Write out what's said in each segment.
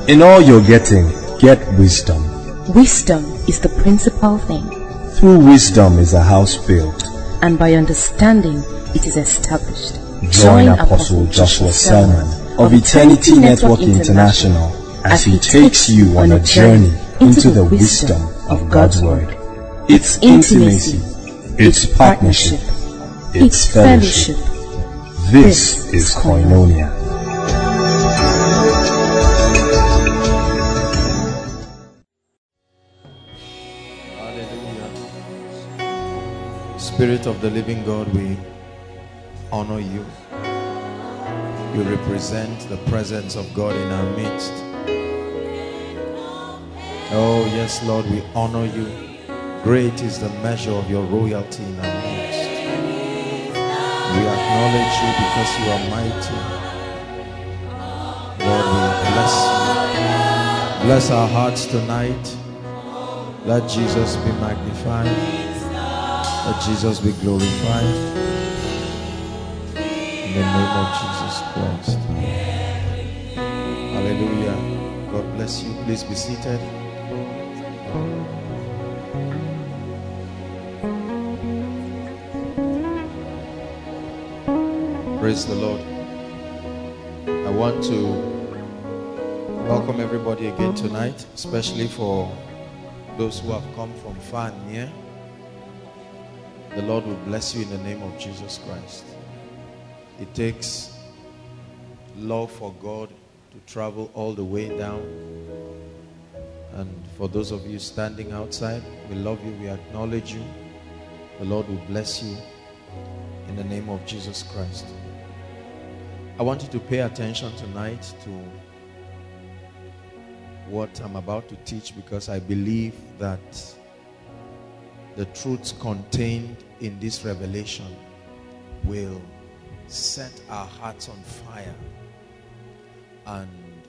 In all you're getting, get wisdom. Wisdom is the principal thing. Through wisdom is a house built, and by understanding it is established. Join Apostle Joshua Selman of Eternity Network International as he takes you on a journey into the wisdom of God's Word. It's intimacy, it's partnership, it's fellowship. This is Koinonia. Hallelujah. Spirit of the living God, we honor you. You represent the presence of God in our midst. Oh yes, Lord, we honor you. Great is the measure of your royalty in our midst. We acknowledge you because you are mighty. Lord, we bless you. Bless our hearts tonight. Let Jesus be magnified. Let Jesus be glorified. In the name of Jesus Christ. Hallelujah. God bless you. Please be seated. Praise the Lord. I want to welcome everybody again tonight, especially for those who have come from far and near. The Lord will bless you in the name of Jesus Christ. It takes love for God to travel all the way down. And for those of you standing outside, we love you, we acknowledge you. The Lord will bless you in the name of Jesus Christ. I want you to pay attention tonight to what I'm about to teach, because I believe that the truths contained in this revelation will set our hearts on fire and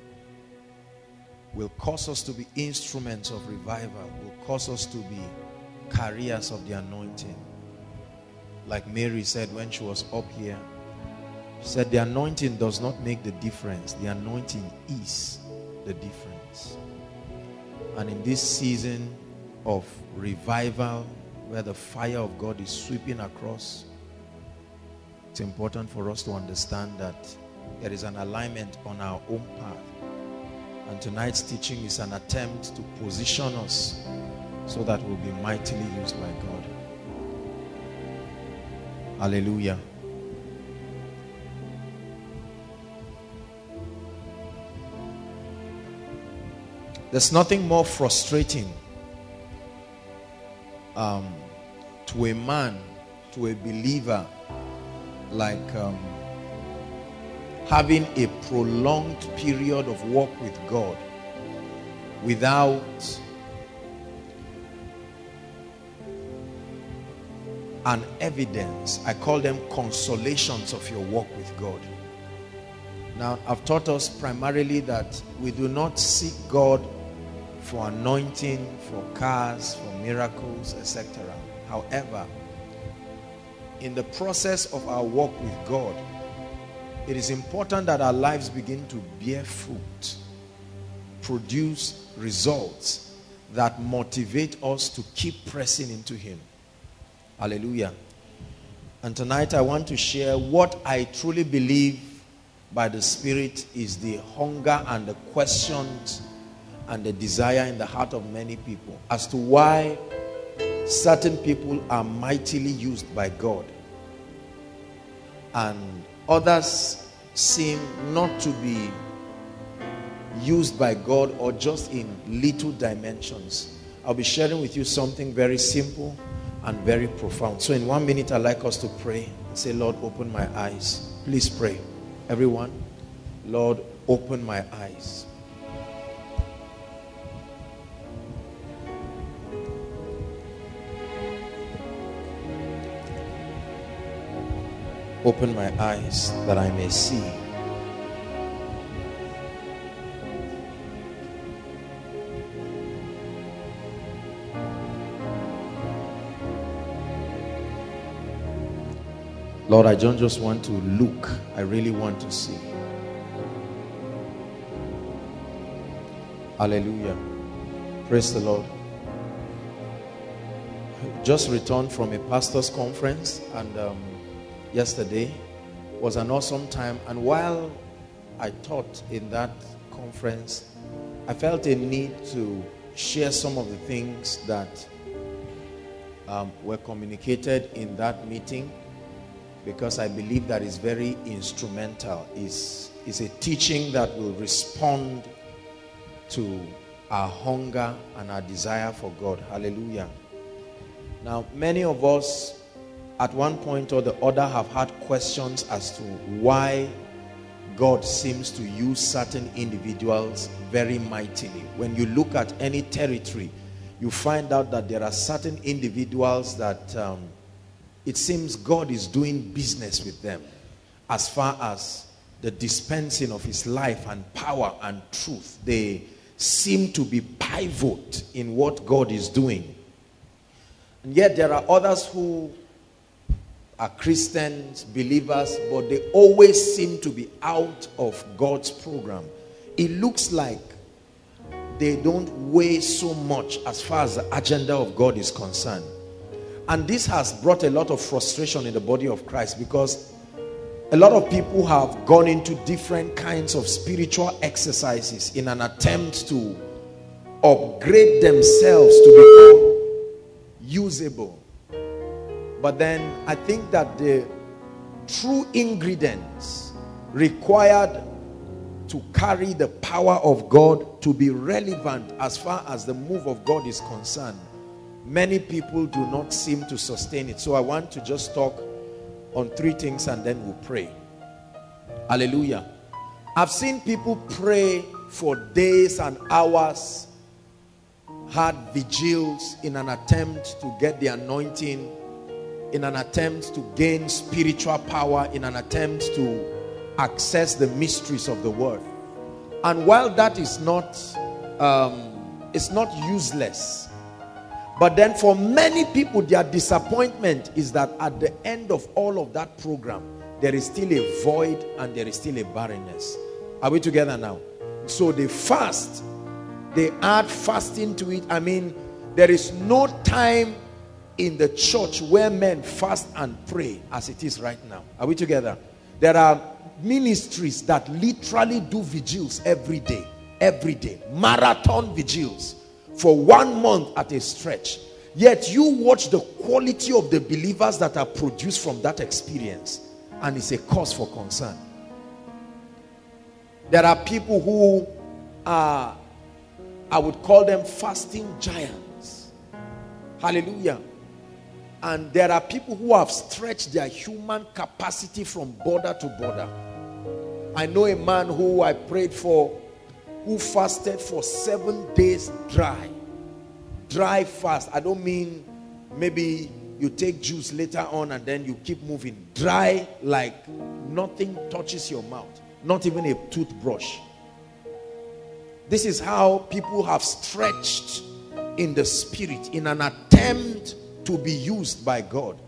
will cause us to be instruments of revival, will cause us to be carriers of the anointing. Like Mary said when she was up here, she said the anointing does not make the difference. The anointing is the difference. And in this season of revival, where the fire of God is sweeping across, it's important for us to understand that there is an alignment on our own path. And tonight's teaching is an attempt to position us so that we'll be mightily used by God. Hallelujah. There's nothing more frustrating to a man, to a believer, like having a prolonged period of walk with God without an evidence. I call them consolations of your walk with God. Now, I've taught us primarily that we do not seek God for anointing, for cars, for miracles, etc. However, in the process of our walk with God, it is important that our lives begin to bear fruit, produce results that motivate us to keep pressing into Him. Hallelujah. And tonight I want to share what I truly believe by the Spirit is the hunger and the questions and the desire in the heart of many people as to why certain people are mightily used by God and others seem not to be used by God, or just in little dimensions. I'll be sharing with you something very simple and very profound. So in 1 minute, I'd like us to pray and say, Lord, open my eyes. Please pray. Everyone, Lord, open my eyes. Open my eyes that I may see. Lord, I don't just want to look, I really want to see. Hallelujah. Praise the Lord. Just returned from a pastor's conference, and yesterday was an awesome time. And while I taught in that conference, I felt a need to share some of the things that were communicated in that meeting, because I believe that is very instrumental. Is a teaching that will respond to our hunger and our desire for God. Hallelujah. Now, many of us at one point or the other have had questions as to why God seems to use certain individuals very mightily. When you look at any territory, you find out that there are certain individuals that it seems God is doing business with them as far as the dispensing of his life and power and truth. They seem to be pivot in what God is doing. And yet there are others who are Christians, believers, but they always seem to be out of God's program. It looks like they don't weigh so much as far as the agenda of God is concerned. And this has brought a lot of frustration in the body of Christ, because a lot of people have gone into different kinds of spiritual exercises in an attempt to upgrade themselves to become usable. But then I think that the true ingredients required to carry the power of God to be relevant as far as the move of God is concerned, many people do not seem to sustain it. So I want to just talk on three things and then we'll pray. Hallelujah. I've seen people pray for days and hours, had vigils in an attempt to get the anointing, in an attempt to gain spiritual power, in an attempt to access the mysteries of the word. And while that is not it's not useless, but then for many people their disappointment is that at the end of all of that program there is still a void and there is still a barrenness. Are we together now? So they fast, they add fasting to it. I mean, there is no time in the church where men fast and pray as it is right now. Are we together? There are ministries that literally do vigils every day, marathon vigils for 1 month at a stretch. Yet you watch the quality of the believers that are produced from that experience, and it's a cause for concern. There are people who are, I would call them fasting giants. Hallelujah. And there are people who have stretched their human capacity from border to border. I know a man who I prayed for, who fasted for 7 days dry fast. I don't mean maybe you take juice later on and then you keep moving. Dry, like nothing touches your mouth, not even a toothbrush. This is how people have stretched in the spirit in an attempt to be used by God.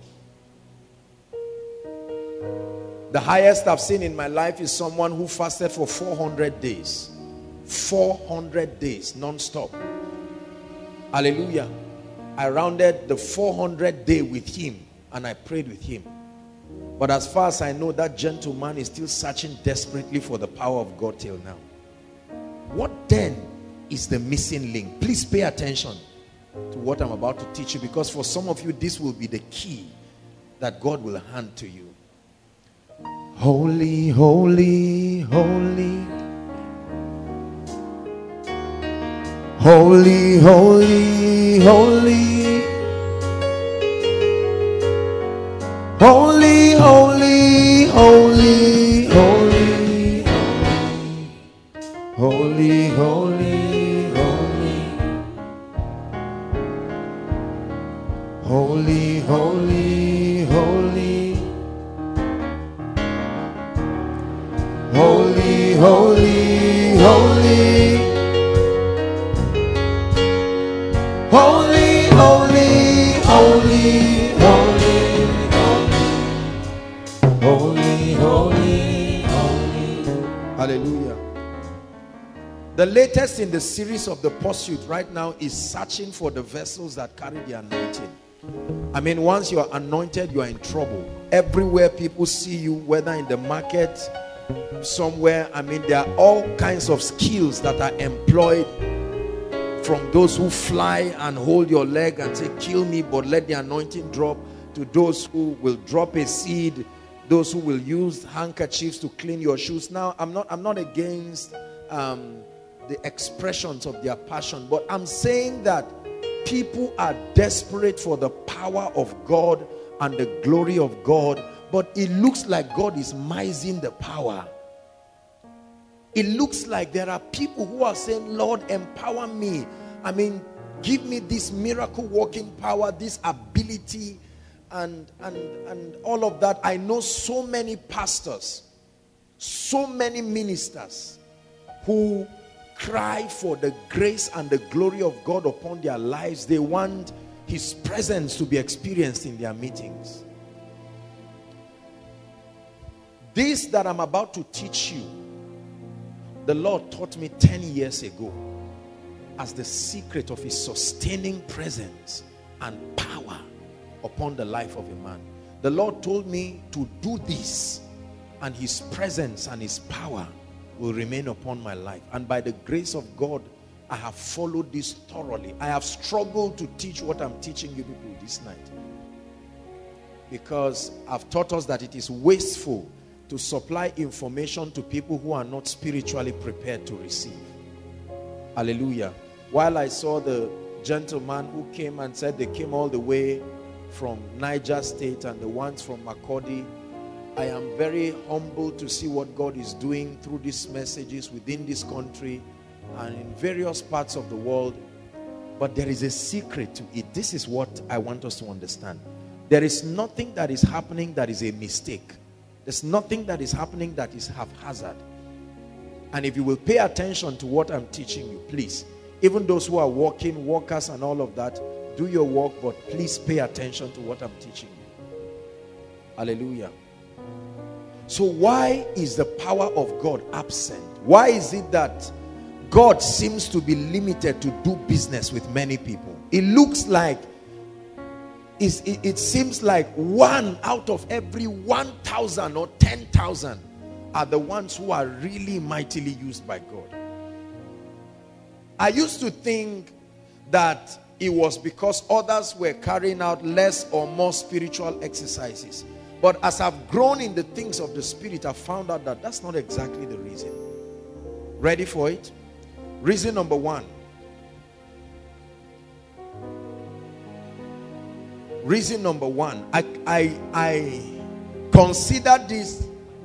The highest I've seen in my life is someone who fasted for 400 days. 400 days non-stop. Hallelujah. I rounded the 400th day with him and I prayed with him. But as far as I know, that gentleman is still searching desperately for the power of God till now. What then is the missing link? Please pay attention to what I'm about to teach you, because for some of you this will be the key that God will hand to you. Holy, holy, holy. Holy, holy, holy. Holy, holy, holy, holy. Holy, holy, holy. Holy, holy, holy. Holy, holy, holy. Holy, holy, holy, holy. Holy, holy, holy. Hallelujah. The latest in the series of the pursuit right now is searching for the vessels that carry the anointing. I mean, once you are anointed, you are in trouble. Everywhere people see you, whether in the market, somewhere, I mean, there are all kinds of skills that are employed, from those who fly and hold your leg and say, kill me, but let the anointing drop, to those who will drop a seed, those who will use handkerchiefs to clean your shoes. Now, I'm not against the expressions of their passion, but I'm saying that people are desperate for the power of God and the glory of God, but it looks like God is mising the power. It looks like there are people who are saying, Lord, empower me. I mean, give me this miracle working power, this ability, and all of that. I know so many pastors, so many ministers who cry for the grace and the glory of God upon their lives. They want His presence to be experienced in their meetings. This that I'm about to teach you, the Lord taught me 10 years ago as the secret of His sustaining presence and power upon the life of a man. The Lord told me to do this, and His presence and His power will remain upon my life. And by the grace of God, I have followed this thoroughly. I have struggled to teach what I'm teaching you people this night, because I've taught us that it is wasteful to supply information to people who are not spiritually prepared to receive. Hallelujah. While I saw the gentleman who came and said they came all the way from Niger State and the ones from Makurdi, I am very humbled to see what God is doing through these messages within this country and in various parts of the world. But there is a secret to it. This is what I want us to understand. There is nothing that is happening that is a mistake. There's nothing that is happening that is haphazard. And if you will pay attention to what I'm teaching you, please, even those who are workers and all of that, do your work, but please pay attention to what I'm teaching you. Hallelujah. So why is the power of God absent? Why is it that God seems to be limited to do business with many people? It looks like, it seems like 1 out of every 1,000 or 10,000 are the ones who are really mightily used by God. I used to think that it was because others were carrying out less or more spiritual exercises. But as I've grown in the things of the Spirit, I've found out that that's not exactly the reason. Ready for it? Reason number 1. Reason number 1. I consider this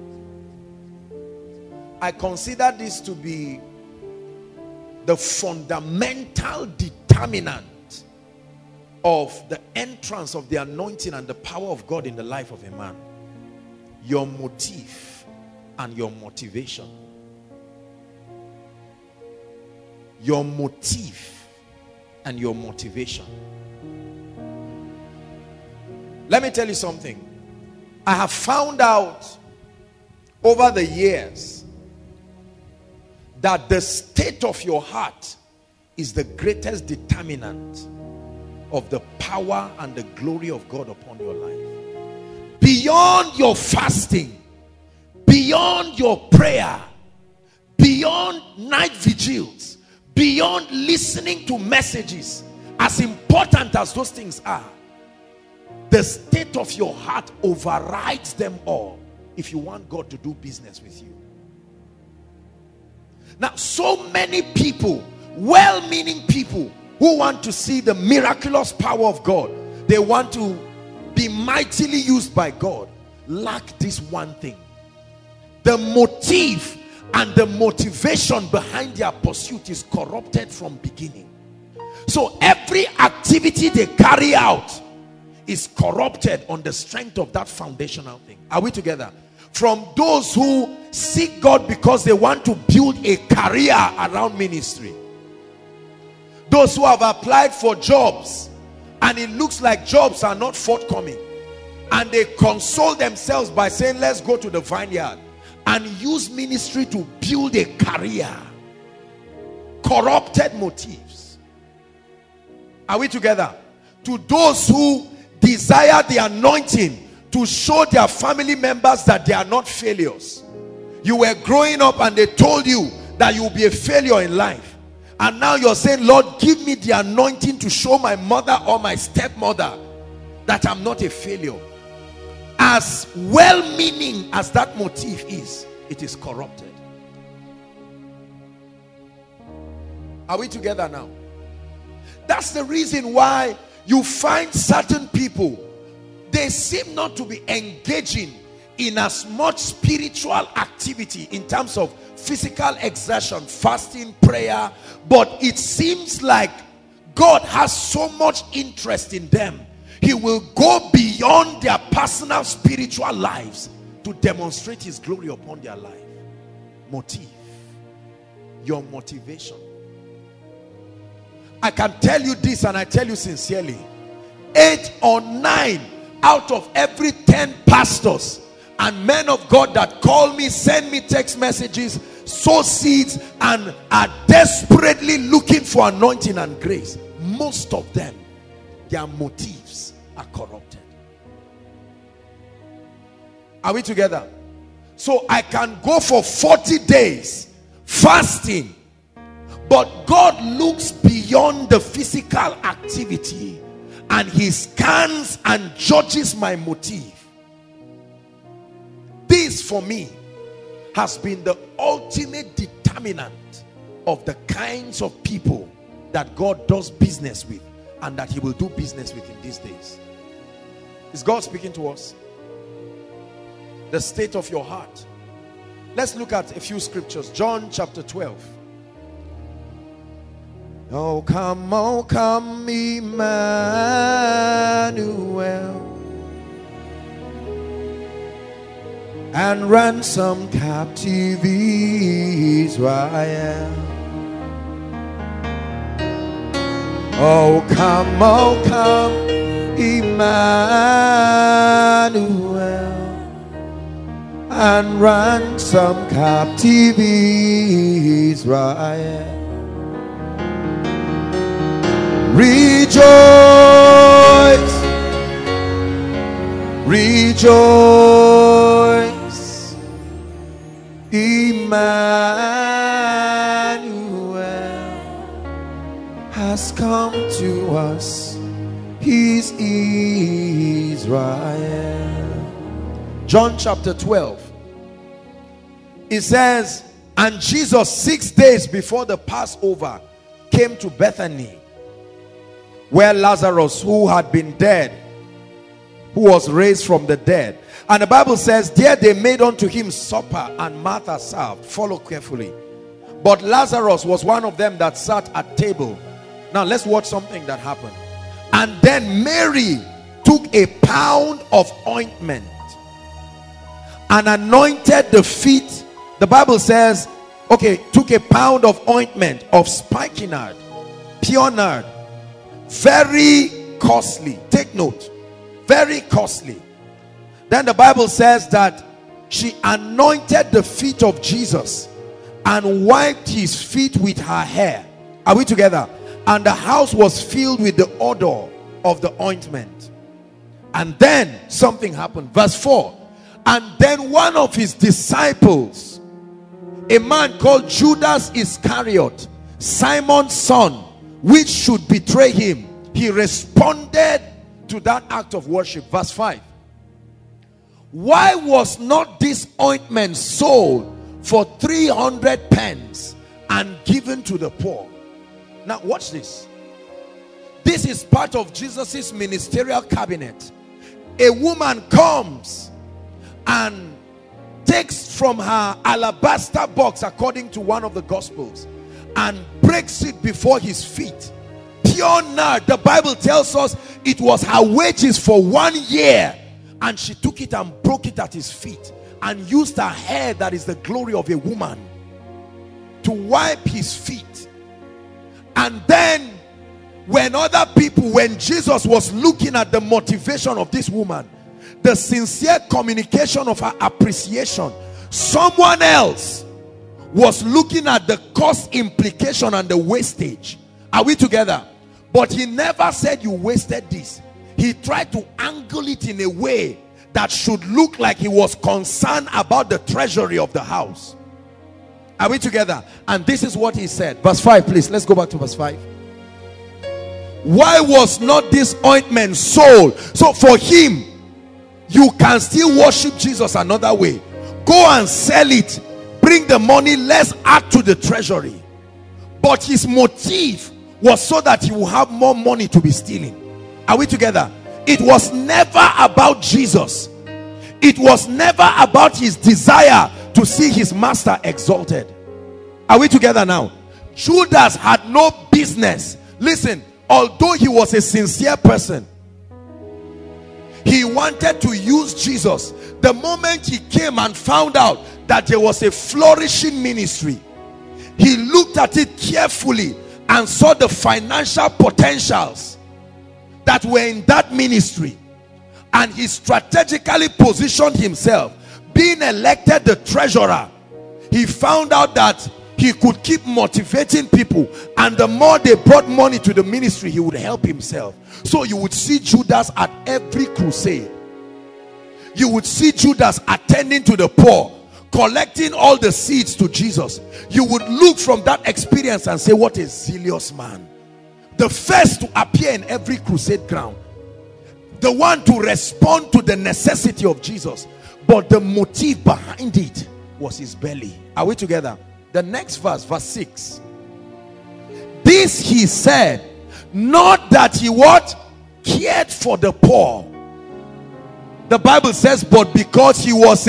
to be the fundamental determinant of the entrance of the anointing and the power of God in the life of a man. Your motive and your motivation. Your motive and your motivation. Let me tell you something. I have found out over the years that the state of your heart is the greatest determinant of the power and the glory of God upon your life. Beyond your fasting, beyond your prayer, beyond night vigils, beyond listening to messages, as important as those things are, the state of your heart overrides them all if you want God to do business with you. Now, so many people, well-meaning people, who want to see the miraculous power of God, they want to be mightily used by God, lack this one thing. The motive and the motivation behind their pursuit is corrupted from beginning. So every activity they carry out is corrupted on the strength of that foundational thing. Are we together? From those who seek God because they want to build a career around ministry. Those who have applied for jobs and it looks like jobs are not forthcoming, and they console themselves by saying, let's go to the vineyard and use ministry to build a career. corrupted motives. Are we together? To those who desire the anointing to show their family members that they are not failures. You were growing up and they told you that you will be a failure in life. And now you're saying, Lord, give me the anointing to show my mother or my stepmother that I'm not a failure. As well-meaning as that motive is, it is corrupted. Are we together now? That's the reason why you find certain people, they seem not to be engaging in as much spiritual activity in terms of physical exertion, fasting, prayer, but it seems like God has so much interest in them. He will go beyond their personal spiritual lives to demonstrate his glory upon their life. Motive. Your motivation. I can tell you this, and I tell you sincerely, 8 or 9 out of every 10 pastors and men of God that call me, send me text messages, sow seeds, and are desperately looking for anointing and grace, most of them, their motives are corrupted. Are we together? So I can go for 40 days fasting, but God looks beyond the physical activity and he scans and judges my motive. This for me has been the ultimate determinant of the kinds of people that God does business with and that he will do business with in these days. Is God speaking to us? The state of your heart. Let's look at a few scriptures. John chapter 12. Oh come, Emmanuel, and ransom captive Israel. Oh come, Emmanuel, and ransom captive Israel. Rejoice, rejoice, Emmanuel has come to us, he's Israel. John chapter 12, it says, and Jesus 6 days before the Passover came to Bethany, where Lazarus, who had been dead, who was raised from the dead. And the Bible says, there they made unto him supper, and Martha served. Follow carefully. But Lazarus was one of them that sat at table. Now let's watch something that happened. And then Mary took a pound of ointment and anointed the feet. The Bible says, okay, took a pound of ointment of spikenard, pure nard, very costly. Take note, very costly. Then the Bible says that she anointed the feet of Jesus and wiped his feet with her hair. Are we together? And the house was filled with the odor of the ointment. And then something happened. Verse 4. And then one of his disciples, a man called Judas Iscariot, Simon's son, which should betray him, he responded to that act of worship. Verse 5. Why was not this ointment sold for 300 pence and given to the poor? Now watch this. This is part of Jesus's ministerial cabinet. A woman comes and takes from her alabaster box, according to one of the Gospels, and breaks it before his feet. Pure nard. The Bible tells us it was her wages for 1 year, and she took it and broke it at his feet and used her hair, that is the glory of a woman, to wipe his feet. And then when other people, when Jesus was looking at the motivation of this woman, the sincere communication of her appreciation, someone else was looking at the cost implication and the wastage. Are we together? But he never said you wasted this. He tried to angle it in a way that should look like he was concerned about the treasury of the house. Are we together? And this is what he said. Verse 5, please. Let's go back to verse 5. Why was not this ointment sold? So for him, you can still worship Jesus another way. Go and sell it. Bring the money. Let's add to the treasury. But his motive was so that he will have more money to be stealing. Are we together? It was never about Jesus. It was never about his desire to see his master exalted. Are we together now? Judas had no business. Listen, although he was a sincere person, he wanted to use Jesus. The moment he came and found out that there was a flourishing ministry, he looked at it carefully and saw the financial potentials that were in that ministry, and he strategically positioned himself. Being elected the treasurer, he found out that he could keep motivating people, and the more they brought money to the ministry, he would help himself. So you would see Judas at every crusade. You would see Judas attending to the poor, collecting all the seeds to Jesus. You would look from that experience and say, what a zealous man. The first to appear in every crusade ground, the one to respond to the necessity of Jesus, but the motive behind it was his belly. Are we together? The next verse, verse 6. This he said, not that he what? Cared for the poor. The Bible says, but because he was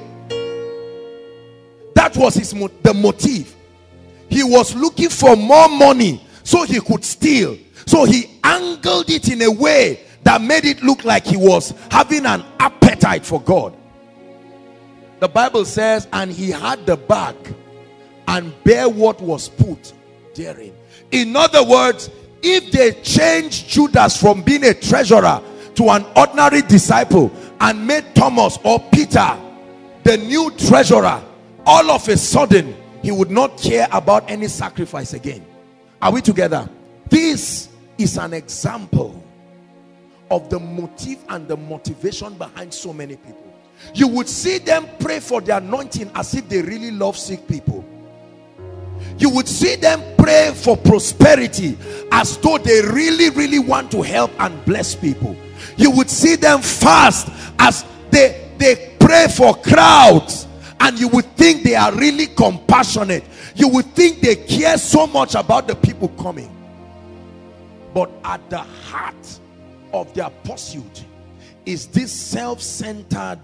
that was the motive. He was looking for more money so he could steal. So he angled it in a way that made it look like he was having an appetite for God. The Bible says, and he had the bag and bear what was put therein. In other words, if they changed Judas from being a treasurer to an ordinary disciple and made Thomas or Peter the new treasurer, all of a sudden he would not care about any sacrifice again. Are we together? This is an example of the motive and the motivation behind so many people. You would see them pray for the anointing as if they really love sick people. You would see them pray for prosperity as though they really want to help and bless people. You would see them fast as they pray for crowds, and you would think they are really compassionate. You would think they care so much about the people coming. But at the heart of their pursuit is this self-centered,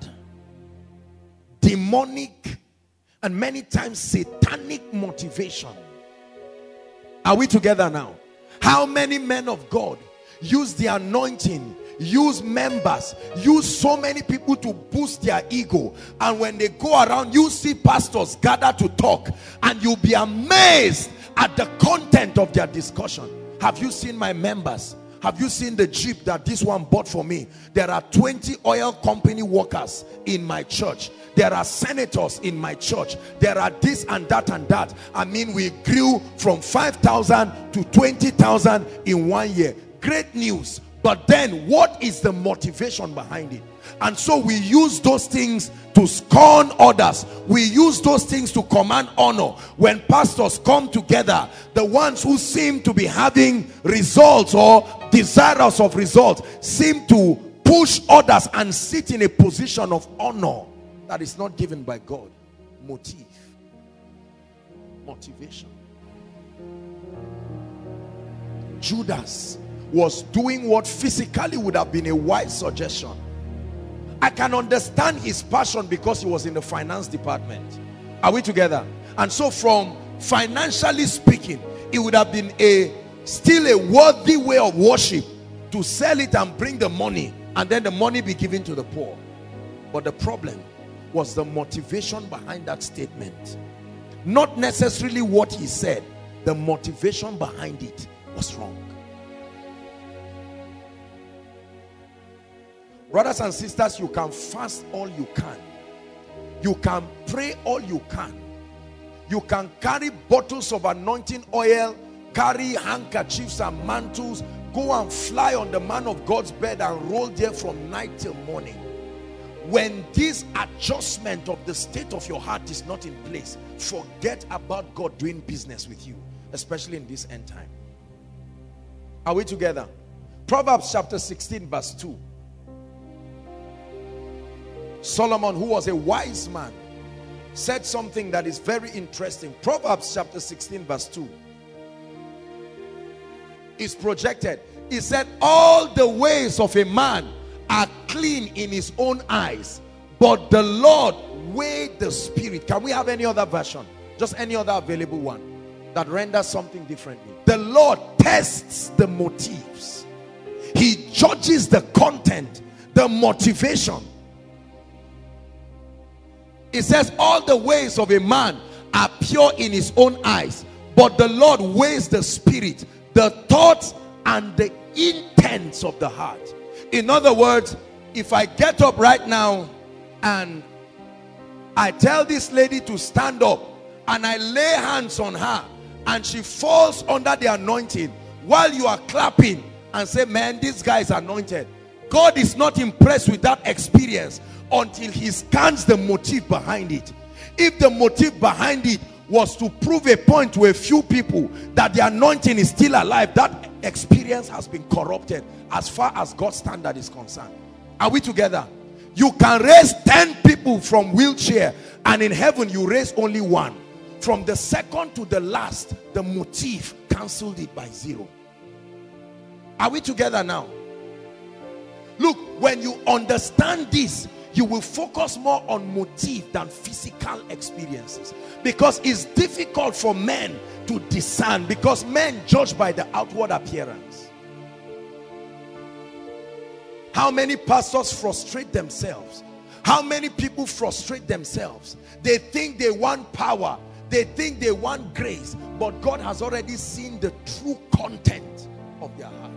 demonic, and many times satanic motivation. Are we together now? How many men of God use the anointing, use members, use so many people to boost their ego, and when they go around, you see pastors gather to talk, and you'll be amazed at the content of their discussion. Have you seen my members? Have you seen the Jeep that this one bought for me? There are 20 oil company workers in my church. There are senators in my church. There are this and that and that. I mean, we grew from 5,000 to 20,000 in 1 year. Great news. But then what is the motivation behind it? And so we use those things to scorn others. We use those things to command honor. When pastors come together, the ones who seem to be having results or desirous of results seem to push others and sit in a position of honor that is not given by God. Motivation. Judas was doing what physically would have been a wise suggestion. I can understand his passion because he was in the finance department. Are we together? And so from financially speaking, it would have been still a worthy way of worship to sell it and bring the money, and then the money be given to the poor. But the problem was the motivation behind that statement. Not necessarily what he said. The motivation behind it was wrong. Brothers and sisters, you can fast all you can. You can pray all you can. You can carry bottles of anointing oil, carry handkerchiefs and mantles, go and fly on the man of God's bed and roll there from night till morning. When this adjustment of the state of your heart is not in place, forget about God doing business with you, especially in this end time. Are we together? Proverbs chapter 16 verse 2. Solomon, who was a wise man, said something that is very interesting. Proverbs chapter 16 verse 2 is projected. He said, all the ways of a man are clean in his own eyes, but the Lord weighed the spirit. Can we have any other version? Just any other available one that renders something differently. The Lord tests the motives. He judges the content, the motivation. It says all the ways of a man are pure in his own eyes, but the Lord weighs the spirit, the thoughts and the intents of the heart. In other words, if I get up right now and I tell this lady to stand up and I lay hands on her and she falls under the anointing while you are clapping and say, man, this guy is anointed, God is not impressed with that experience until he scans the motive behind it. If the motive behind it was to prove a point to a few people that the anointing is still alive, that experience has been corrupted as far as God's standard is concerned. Are we together? You can raise 10 people from wheelchair and in heaven you raise only one. From the second to the last, the motive cancelled it by 0. Are we together now? Look, when you understand this, you will focus more on motive than physical experiences, because it's difficult for men to discern, because men judge by the outward appearance. How many pastors frustrate themselves? How many people frustrate themselves? They think they want power, they think they want grace, but God has already seen the true content of their hearts.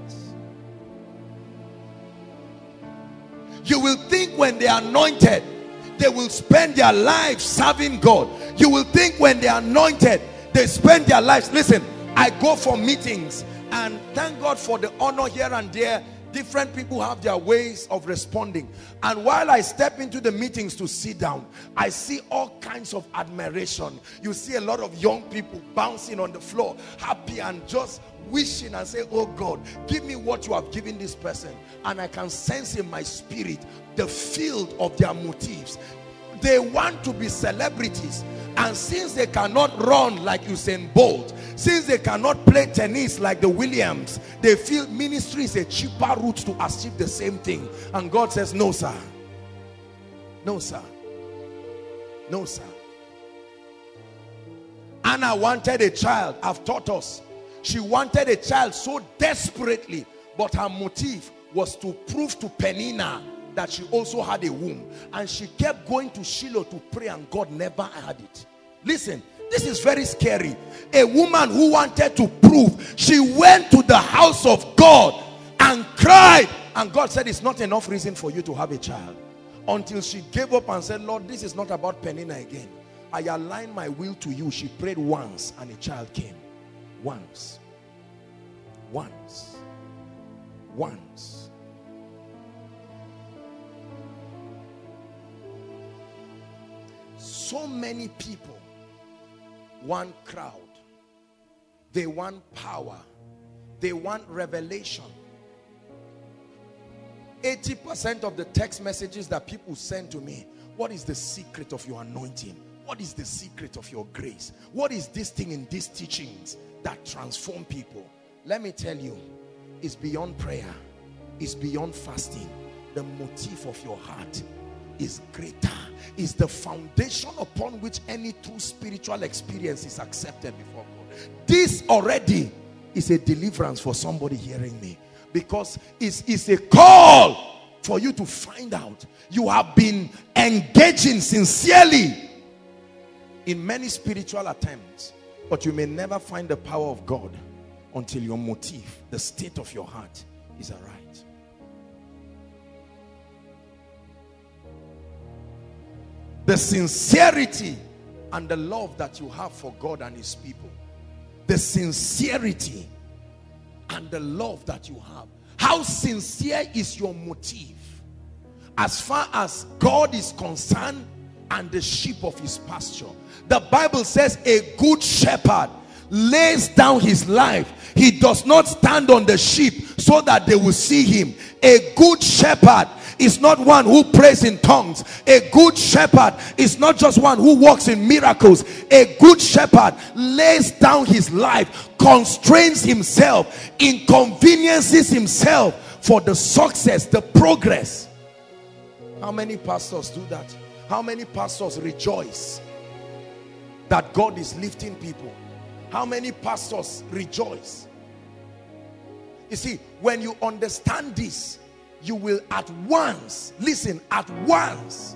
You will think when they are anointed, they will spend their lives serving God. You will think when they are anointed, they spend their lives. Listen, I go for meetings and thank God for the honor here and there. Different people have their ways of responding. And while I step into the meetings to sit down, I see all kinds of admiration. You see a lot of young people bouncing on the floor, happy and just wishing and say, oh God, give me what you have given this person. And I can sense in my spirit the field of their motives. They want to be celebrities, and since they cannot run like Usain Bolt, since they cannot play tennis like the Williams, they feel ministry is a cheaper route to achieve the same thing. And God says, no sir, no sir, no sir. Anna wanted a child. I've taught us. She wanted a child so desperately, but her motive was to prove to Peninnah that she also had a womb. And she kept going to Shiloh to pray, and God never had it. Listen, this is very scary. A woman who wanted to prove, she went to the house of God and cried, and God said, it's not enough reason for you to have a child. Until she gave up and said, Lord, this is not about Peninnah again. I align my will to you. She prayed once and a child came. Once. Once. Once. So many people want crowd. They want power. They want revelation. 80% of the text messages that people send to me, what is the secret of your anointing? What is the secret of your grace? What is this thing in these teachings that transform people? Let me tell you, it's beyond prayer. It's beyond fasting. The motive of your heart is greater. Is the foundation upon which any true spiritual experience is accepted before God. This already is a deliverance for somebody hearing me, because it's a call for you to find out you have been engaging sincerely in many spiritual attempts, but you may never find the power of God until your motive, the state of your heart, is aright. The sincerity and the love that you have for God and his people. The sincerity and the love that you have. How sincere is your motive as far as God is concerned and the sheep of his pasture? The Bible says a good shepherd lays down his life. He does not stand on the sheep so that they will see him. A good shepherd is not one who prays in tongues. A good shepherd is not just one who walks in miracles. A good shepherd lays down his life, constrains himself, inconveniences himself for the success, the progress. How many pastors do that? How many pastors rejoice that God is lifting people? How many pastors rejoice? You see, when you understand this, you will at once, listen, at once.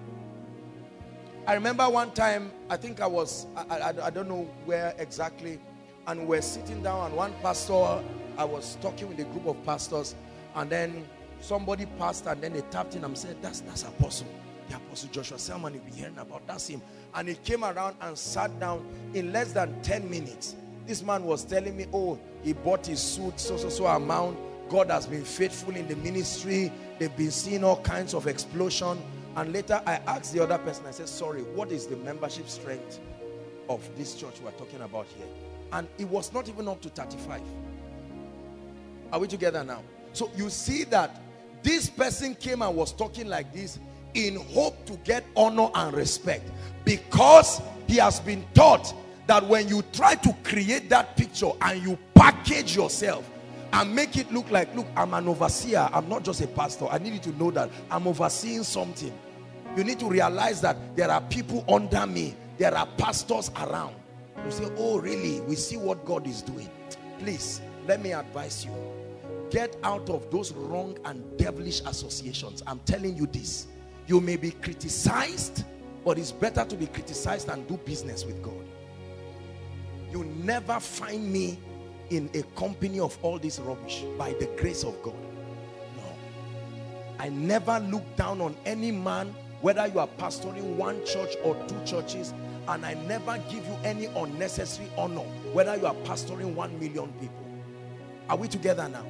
I remember one time, I think I was, I don't know where exactly, and we're sitting down, and one pastor, I was talking with a group of pastors, and then somebody passed, and then they tapped him and said, that's Apostle. The Apostle Joshua Selman, you've been hearing about, that's him. And he came around and sat down. In less than 10 minutes, this man was telling me, oh, he bought his suit, so amount. God has been faithful in the ministry. They've been seeing all kinds of explosion. And later I asked the other person, I said, sorry, what is the membership strength of this church we're talking about here? And it was not even up to 35. Are we together now? So you see that this person came and was talking like this in hope to get honor and respect, because he has been taught that when you try to create that picture and you package yourself and make it look like, look, I'm an overseer, I'm not just a pastor, I need you to know that I'm overseeing something. You need to realize that there are people under me, there are pastors around. You say, oh really, we see what God is doing. Please, let me advise you, get out of those wrong and devilish associations. I'm telling you this. You may be criticized, but it's better to be criticized and do business with God. You never find me in a company of all this rubbish by the grace of God. No. I never look down on any man, whether you are pastoring one church or two churches, and I never give you any unnecessary honor, whether you are pastoring 1 million people. Are we together now?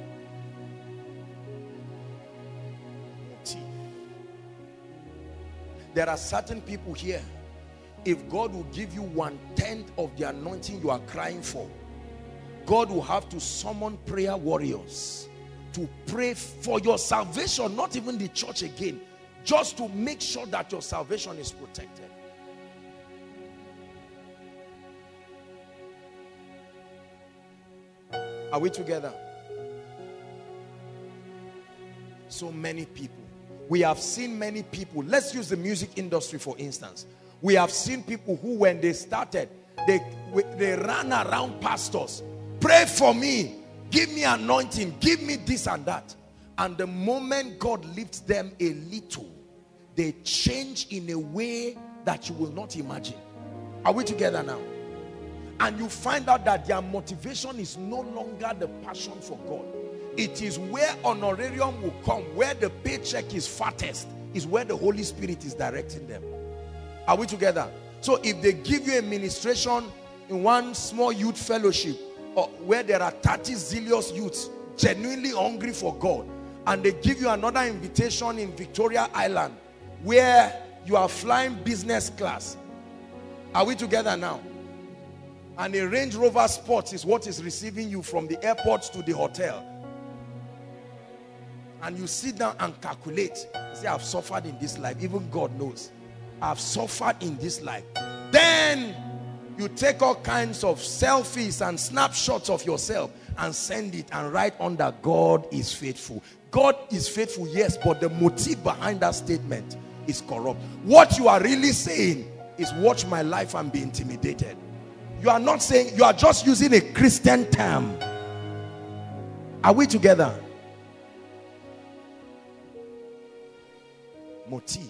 There are certain people here, if God will give you 1/10 of the anointing you are crying for, God will have to summon prayer warriors to pray for your salvation, not even the church again, just to make sure that your salvation is protected. Are we together? So many people. We have seen many people. Let's use the music industry for instance. We have seen people who, when they started, they ran around pastors. Pray for me. Give me anointing. Give me this and that. And the moment God lifts them a little, they change in a way that you will not imagine. Are we together now? And you find out that their motivation is no longer the passion for God. It is where honorarium will come, where the paycheck is fattest, is where the Holy Spirit is directing them. Are we together? So if they give you a ministration in one small youth fellowship, or where there are 30 zealous youths genuinely hungry for God, and they give you another invitation in Victoria Island where you are flying business class. Are we together now? And a Range Rover Sports is what is receiving you from the airport to the hotel. And you sit down and calculate. Say, I've suffered in this life. Even God knows. I've suffered in this life. Then you take all kinds of selfies and snapshots of yourself and send it and write under, God is faithful. God is faithful, yes, but the motive behind that statement is corrupt. What you are really saying is, watch my life and be intimidated. You are not saying, you are just using a Christian term. Are we together? Motive.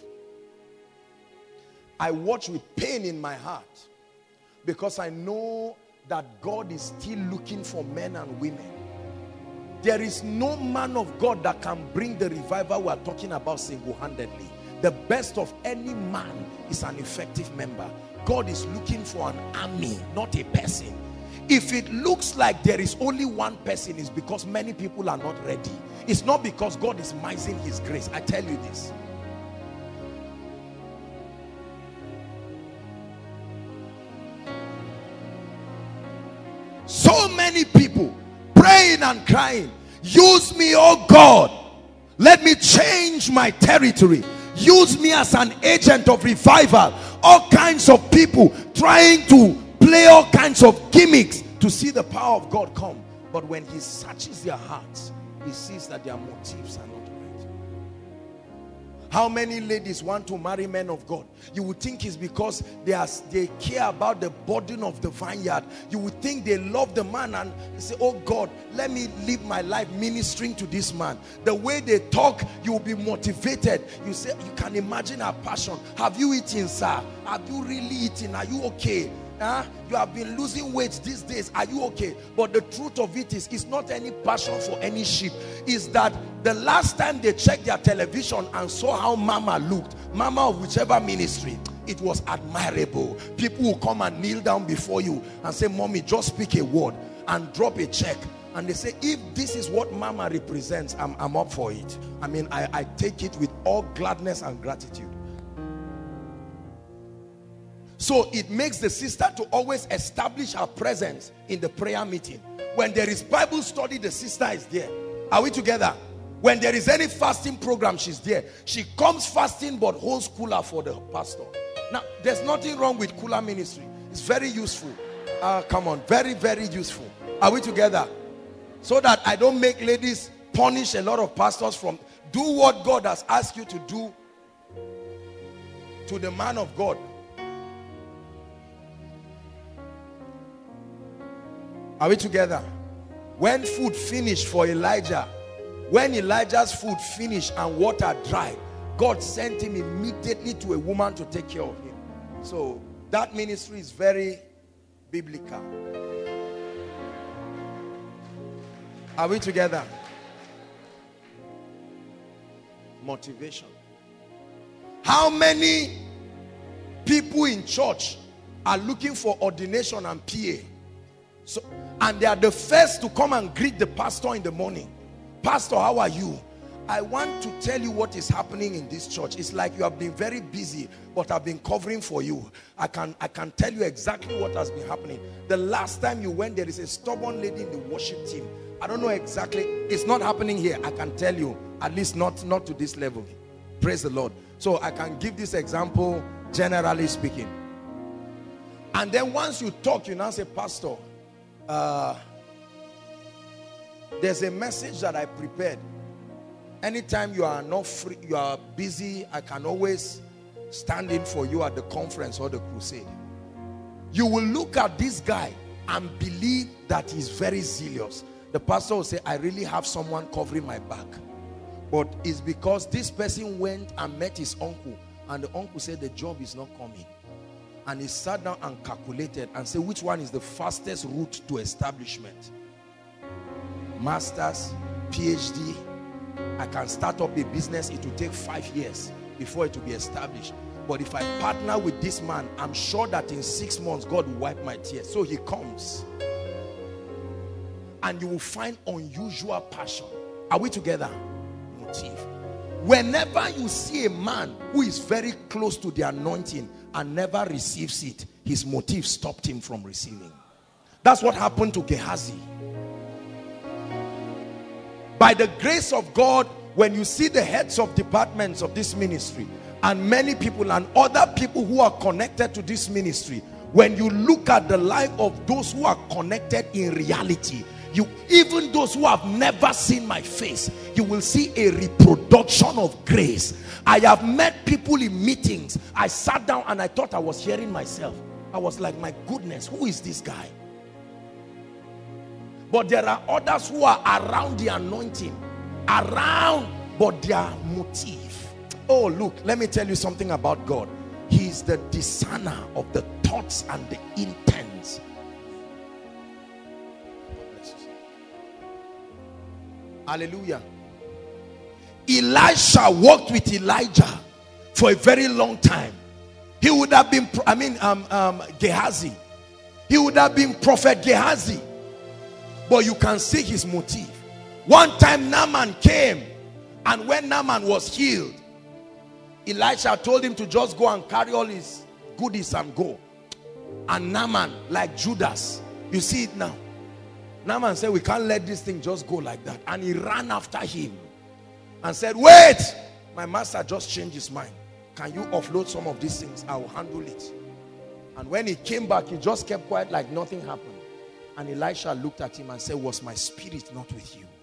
I watch with pain in my heart because I know that God is still looking for men and women. There is no man of God that can bring the revival we are talking about single-handedly. The best of any man is an effective member. God is looking for an army, not a person. If it looks like there is only one person, it's because many people are not ready. It's not because God is mising his grace. I tell you this. So many people praying and crying, use me, oh God, let me change my territory, use me as an agent of revival. All kinds of people trying to play all kinds of gimmicks to see the power of God come. But when he searches their hearts, he sees that their motives are not right. How many ladies want to marry men of God? You would think it's because they care about the burden of the vineyard. You would think they love the man and say, oh God, let me live my life ministering to this man. The way they talk, you will be motivated. You say, you can imagine her passion. Have you eaten, sir? Have you really eaten? Are you okay? You have been losing weight these days. Are you okay? But the truth of it is, it's not any passion for any sheep. It's that the last time they checked their television and saw how mama looked, mama of whichever ministry, it was admirable. People will come and kneel down before you and say, mommy, just speak a word and drop a check. And they say, if this is what mama represents, I'm up for it. I mean, I take it with all gladness and gratitude. So it makes the sister to always establish her presence in the prayer meeting. When there is Bible study, the sister is there. Are we together? When there is any fasting program, she's there. She comes fasting but holds cooler for the pastor. Now, there's nothing wrong with cooler ministry. It's very useful. Come on, very, very useful. Are we together? So that I don't make ladies punish a lot of pastors from do what God has asked you to do to the man of God. Are we together? When food finished for Elijah, when Elijah's food finished and water dried, God sent him immediately to a woman to take care of him. So that ministry is very biblical. Are we together? Motivation. How many people in church are looking for ordination and PA? And they are the first to come and greet the pastor in the morning. Pastor, how are you? I want to tell you what is happening in this church. It's like you have been very busy, but I've been covering for you. I can tell you exactly what has been happening. The last time you went, there is a stubborn lady in the worship team. I don't know exactly. It's not happening here. I can tell you, at least not to this level. Praise the Lord. So I can give this example, generally speaking. And then once you talk, you now say, Pastor, there's a message that I prepared. Anytime you are not free, you are busy, I can always stand in for you at the conference or the crusade. You will look at this guy and believe that he's very zealous. The pastor will say, I really have someone covering my back. But it's because this person went and met his uncle, and the uncle said the job is not coming. And he sat down and calculated and said, which one is the fastest route to establishment? Masters, PhD. I can start up a business. It will take 5 years before it will be established. But if I partner with this man, I'm sure that in 6 months, God will wipe my tears. So he comes. And you will find unusual passion. Are we together? Motive. Whenever you see a man who is very close to the anointing and never receives it, his motive stopped him from receiving. That's what happened to Gehazi. By the grace of God, when you see the heads of departments of this ministry and many people and other people who are connected to this ministry, when you look at the life of those who are connected in reality, even those who have never seen my face, you will see a reproduction of grace. I have met people in meetings. I sat down and I thought I was hearing myself. I was like, my goodness, who is this guy? But there are others who are around the anointing, but their motive. Oh, look, let me tell you something about God. He is the discerner of the thoughts and the intents. Hallelujah. Elisha walked with Elijah for a very long time. He would have been, Gehazi. He would have been Prophet Gehazi. But you can see his motive. One time Naaman came, and when Naaman was healed, Elisha told him to just go and carry all his goodies and go. And Naaman, like Judas, you see it now. Naaman said, we can't let this thing just go like that. And he ran after him and said, wait, my master just changed his mind. Can you offload some of these things? I will handle it. And when he came back, he just kept quiet like nothing happened. And Elisha looked at him and said, was my spirit not with you?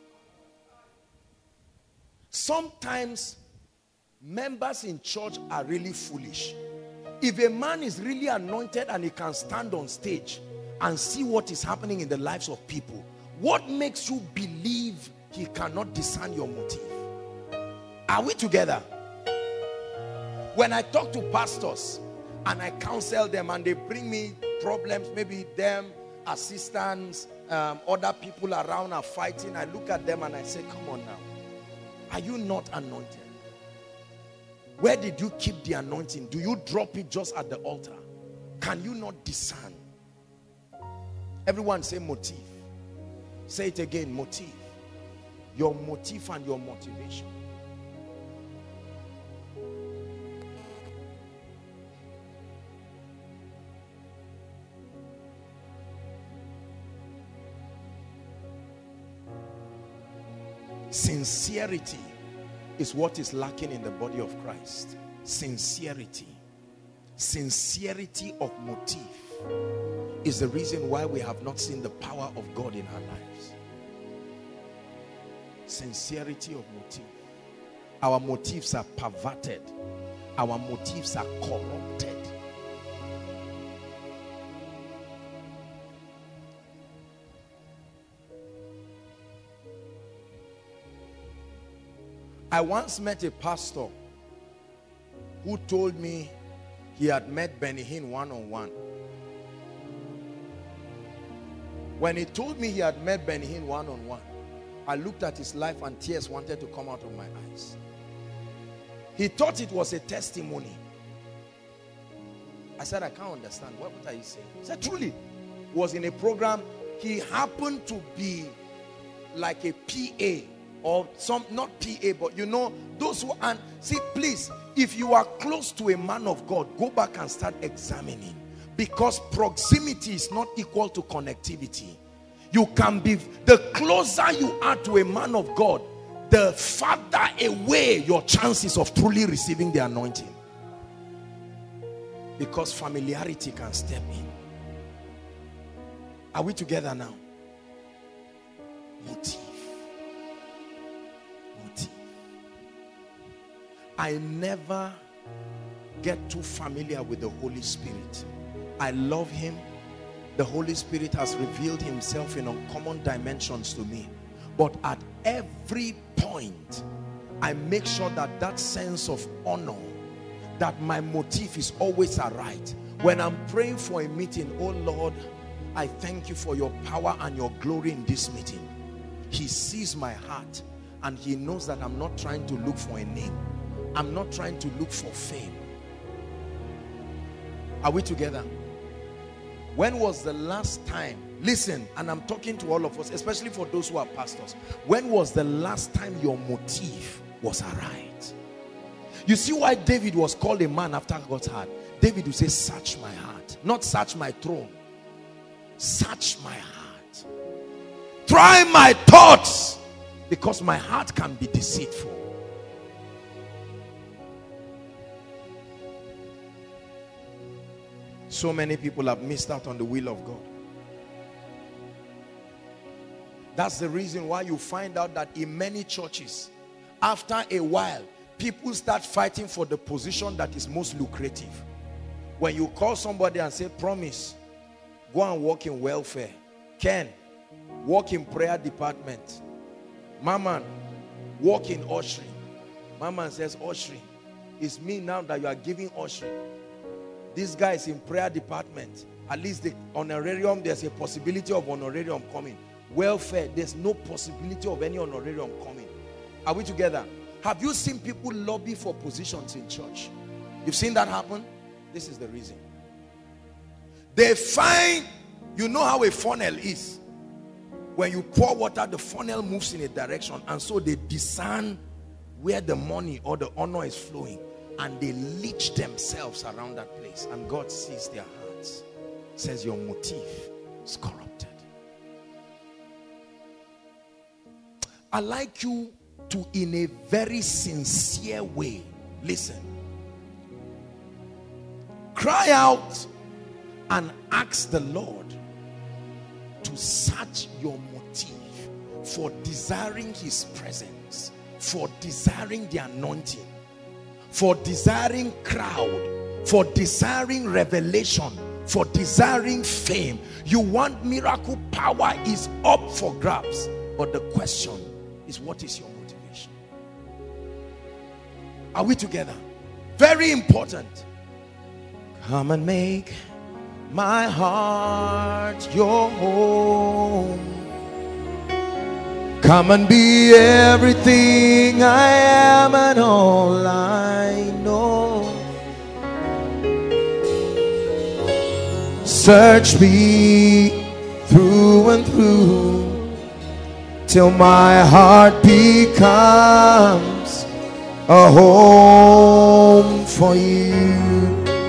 Sometimes members in church are really foolish. If a man is really anointed and he can stand on stage and see what is happening in the lives of people, what makes you believe he cannot discern your motive? Are we together? When I talk to pastors and I counsel them and they bring me problems, maybe them, assistants, other people around are fighting, I look at them and I say, come on now. Are you not anointed? Where did you keep the anointing? Do you drop it just at the altar? Can you not discern? Everyone say motive. Say it again, motive. Your motive and your motivation. Sincerity is what is lacking in the body of Christ. Sincerity. Sincerity of motive is the reason why we have not seen the power of God in our lives. Sincerity of motive. Our motives are perverted. Our motives are corrupted. I once met a pastor who told me he had met Benny Hinn one-on-one. When he told me he had met Benny Hinn one-on-one, I looked at his life and tears wanted to come out of my eyes. He thought it was a testimony. I said, I can't understand. What are you saying? He said, truly, was in a program. He happened to be like a PA. Or some, not PA, but you know, those who are, see, please, if you are close to a man of God, go back and start examining. Because proximity is not equal to connectivity. You can be, the closer you are to a man of God, the farther away your chances of truly receiving the anointing. Because familiarity can step in. Are we together now? Motive. I never get too familiar with the Holy Spirit. I love him. The Holy Spirit has revealed himself in uncommon dimensions to me. But at every point, I make sure that that sense of honor, that my motive is always aright. When I'm praying for a meeting, oh Lord, I thank you for your power and your glory in this meeting. He sees my heart and he knows that I'm not trying to look for a name. I'm not trying to look for fame. Are we together? When was the last time, listen, and I'm talking to all of us, especially for those who are pastors, when was the last time your motive was aright? You see why David was called a man after God's heart. David would say, search my heart, not search my throne. Search my heart. Try my thoughts, because my heart can be deceitful. So many people have missed out on the will of God. That's the reason why you find out that in many churches, after a while, people start fighting for the position that is most lucrative. When you call somebody and say, promise, go and work in welfare. Ken, work in prayer department. Maman, work in ushering. Maman says, ushering. It's me now that you are giving ushering. This guy is in prayer department. At least the honorarium, there's a possibility of honorarium coming. Welfare, there's no possibility of any honorarium coming. Are we together? Have you seen people lobby for positions in church? You've seen that happen? This is the reason. They find, you know how a funnel is. When you pour water, the funnel moves in a direction, and so they discern where the money or the honor is flowing, and they leech themselves around that place, and God sees their hearts. Says your motive is corrupted. I like you to, in a very sincere way, listen, cry out and ask the Lord to search your motive for desiring his presence, for desiring the anointing, for desiring crowd, for desiring revelation, for desiring fame. You want miracle, power is up for grabs, but the question is, what is your motivation? Are we together? Very important. Come and make my heart your home. Come and be everything I am and all I know. Search me through and through till my heart becomes a home for you.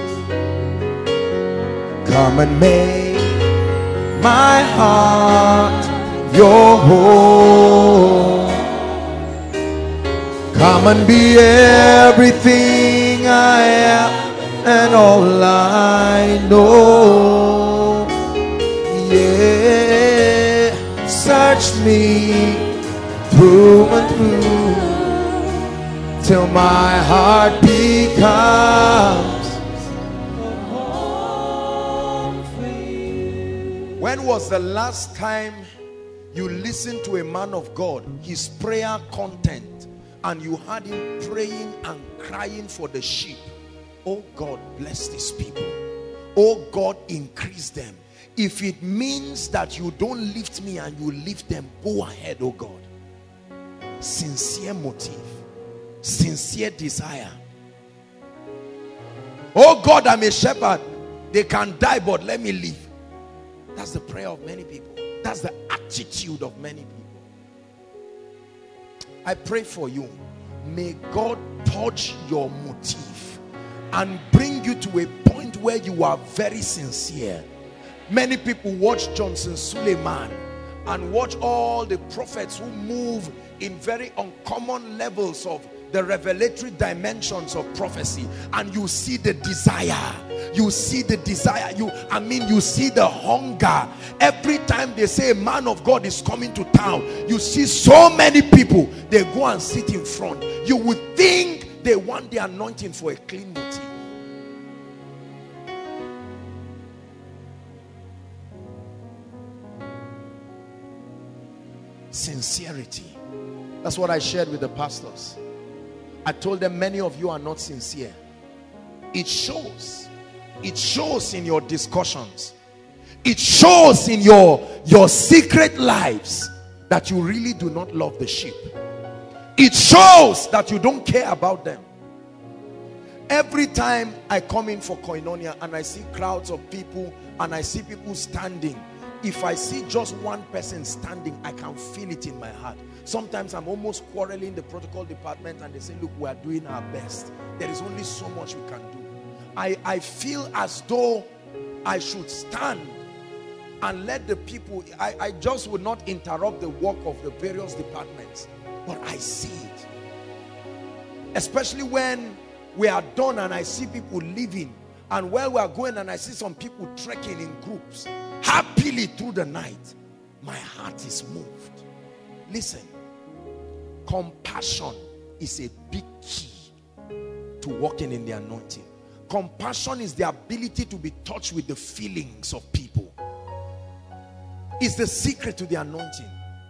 Come and make my heart your home. Come and be everything I am and all I know. Yeah, search me through and through till my heart becomes. When was the last time you listened to a man of God, his prayer content, and you heard him praying and crying for the sheep? Oh God, bless these people. Oh God, increase them. If it means that you don't lift me and you lift them, go ahead, oh God. Sincere motive, sincere desire. Oh God, I'm a shepherd. They can die, but let me live. That's the prayer of many people. That's the attitude of many people. I pray for you. May God touch your motive and bring you to a point where you are very sincere. Many people watch Johnson Suleiman and watch all the prophets who move in very uncommon levels of the revelatory dimensions of prophecy, and you see the desire, you see the desire, you see the hunger. Every time they say a man of God is coming to town, you see so many people, they go and sit in front. You would think they want the anointing for a clean motive. Sincerity. That's what I shared with the pastors. I told them, many of you are not sincere. It shows. It shows in your discussions. It shows in your secret lives that you really do not love the sheep. It shows that you don't care about them. Every time I come in for Koinonia and I see crowds of people and I see people standing, if I see just one person standing, I can feel it in my heart. Sometimes I'm almost quarreling the protocol department, and they say, look, we are doing our best. There is only so much we can do. I feel as though I should stand and let the people, I just would not interrupt the work of the various departments, but I see it. Especially when we are done and I see people leaving, and where we are going and I see some people trekking in groups happily through the night, my heart is moved. Listen, compassion is a big key to walking in the anointing. Compassion is the ability to be touched with the feelings of people. It's the secret to the anointing.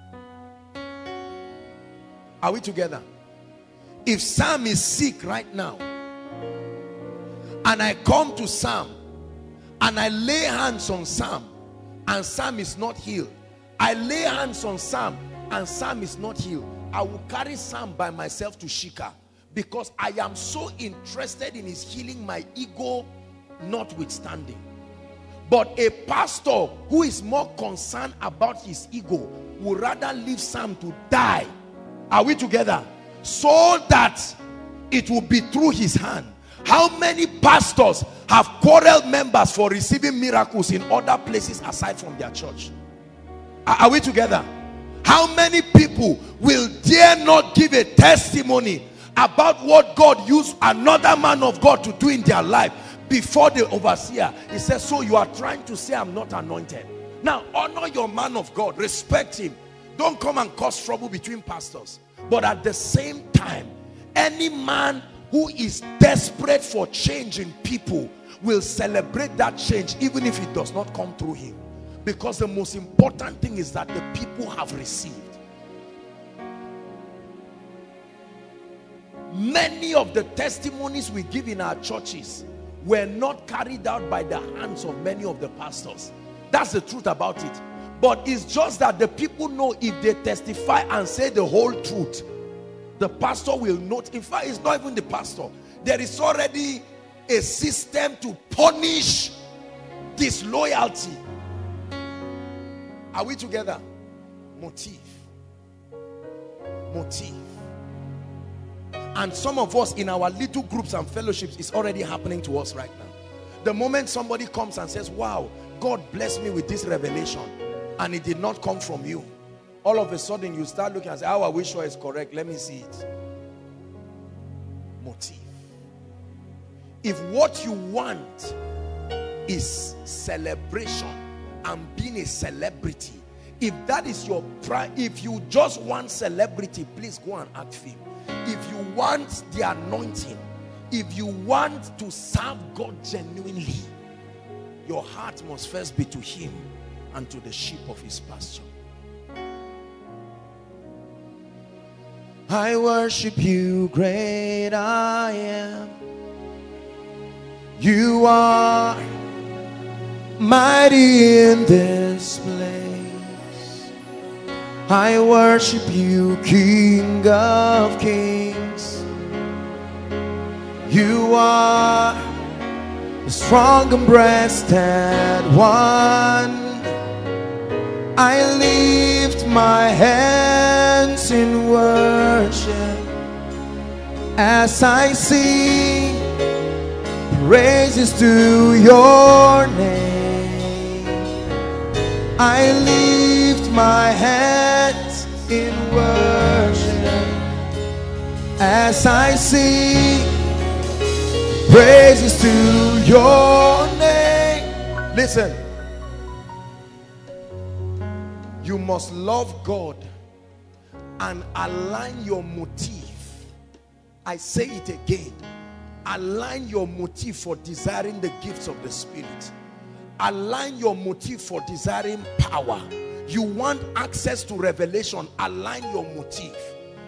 Are we together? If Sam is sick right now, and I come to Sam and I lay hands on Sam and Sam is not healed, I lay hands on Sam and Sam is not healed, I will carry Sam by myself to Shika, because I am so interested in his healing. My ego notwithstanding. But a pastor who is more concerned about his ego would rather leave Sam to die. Are we together? So that it will be through his hand. How many pastors have quarreled members for receiving miracles in other places aside from their church? Are we together? How many people will dare not give a testimony about what God used another man of God to do in their life before the overseer? He says, so you are trying to say I'm not anointed. Now honor your man of God, respect him. Don't come and cause trouble between pastors. But at the same time, any man who is desperate for change in people will celebrate that change even if it does not come through him. Because the most important thing is that the people have received. Many of the testimonies we give in our churches were not carried out by the hands of many of the pastors. That's the truth about it. But it's just that the people know if they testify and say the whole truth, the pastor will note. In fact, it's not even the pastor. There is already a system to punish disloyalty. Are we together? Motive. Motive. And some of us in our little groups and fellowships, is already happening to us right now. The moment somebody comes and says, wow, God blessed me with this revelation, and it did not come from you, all of a sudden you start looking and say, oh, I wish it's correct. Let me see it. Motive. If what you want is celebration and being a celebrity, if that is your pride, if you just want celebrity, please go and act fame. If you want the anointing, if you want to serve God genuinely, your heart must first be to him and to the sheep of his pasture. I worship you, great I am. You are mighty in this place. I worship you, King of Kings. You are the strong and breasted one. I lift my hands in worship as I sing praises to your name. I lift my hands in worship as I sing praises to your name. Listen. You must love God and align your motive. I say it again. Align your motive for desiring the gifts of the Spirit. Align your motive for desiring power. You want access to revelation. Align your motive.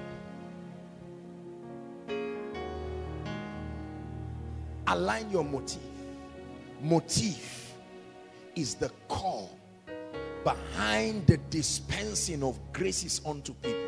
Align your motive. Motive is the core behind the dispensing of graces unto people.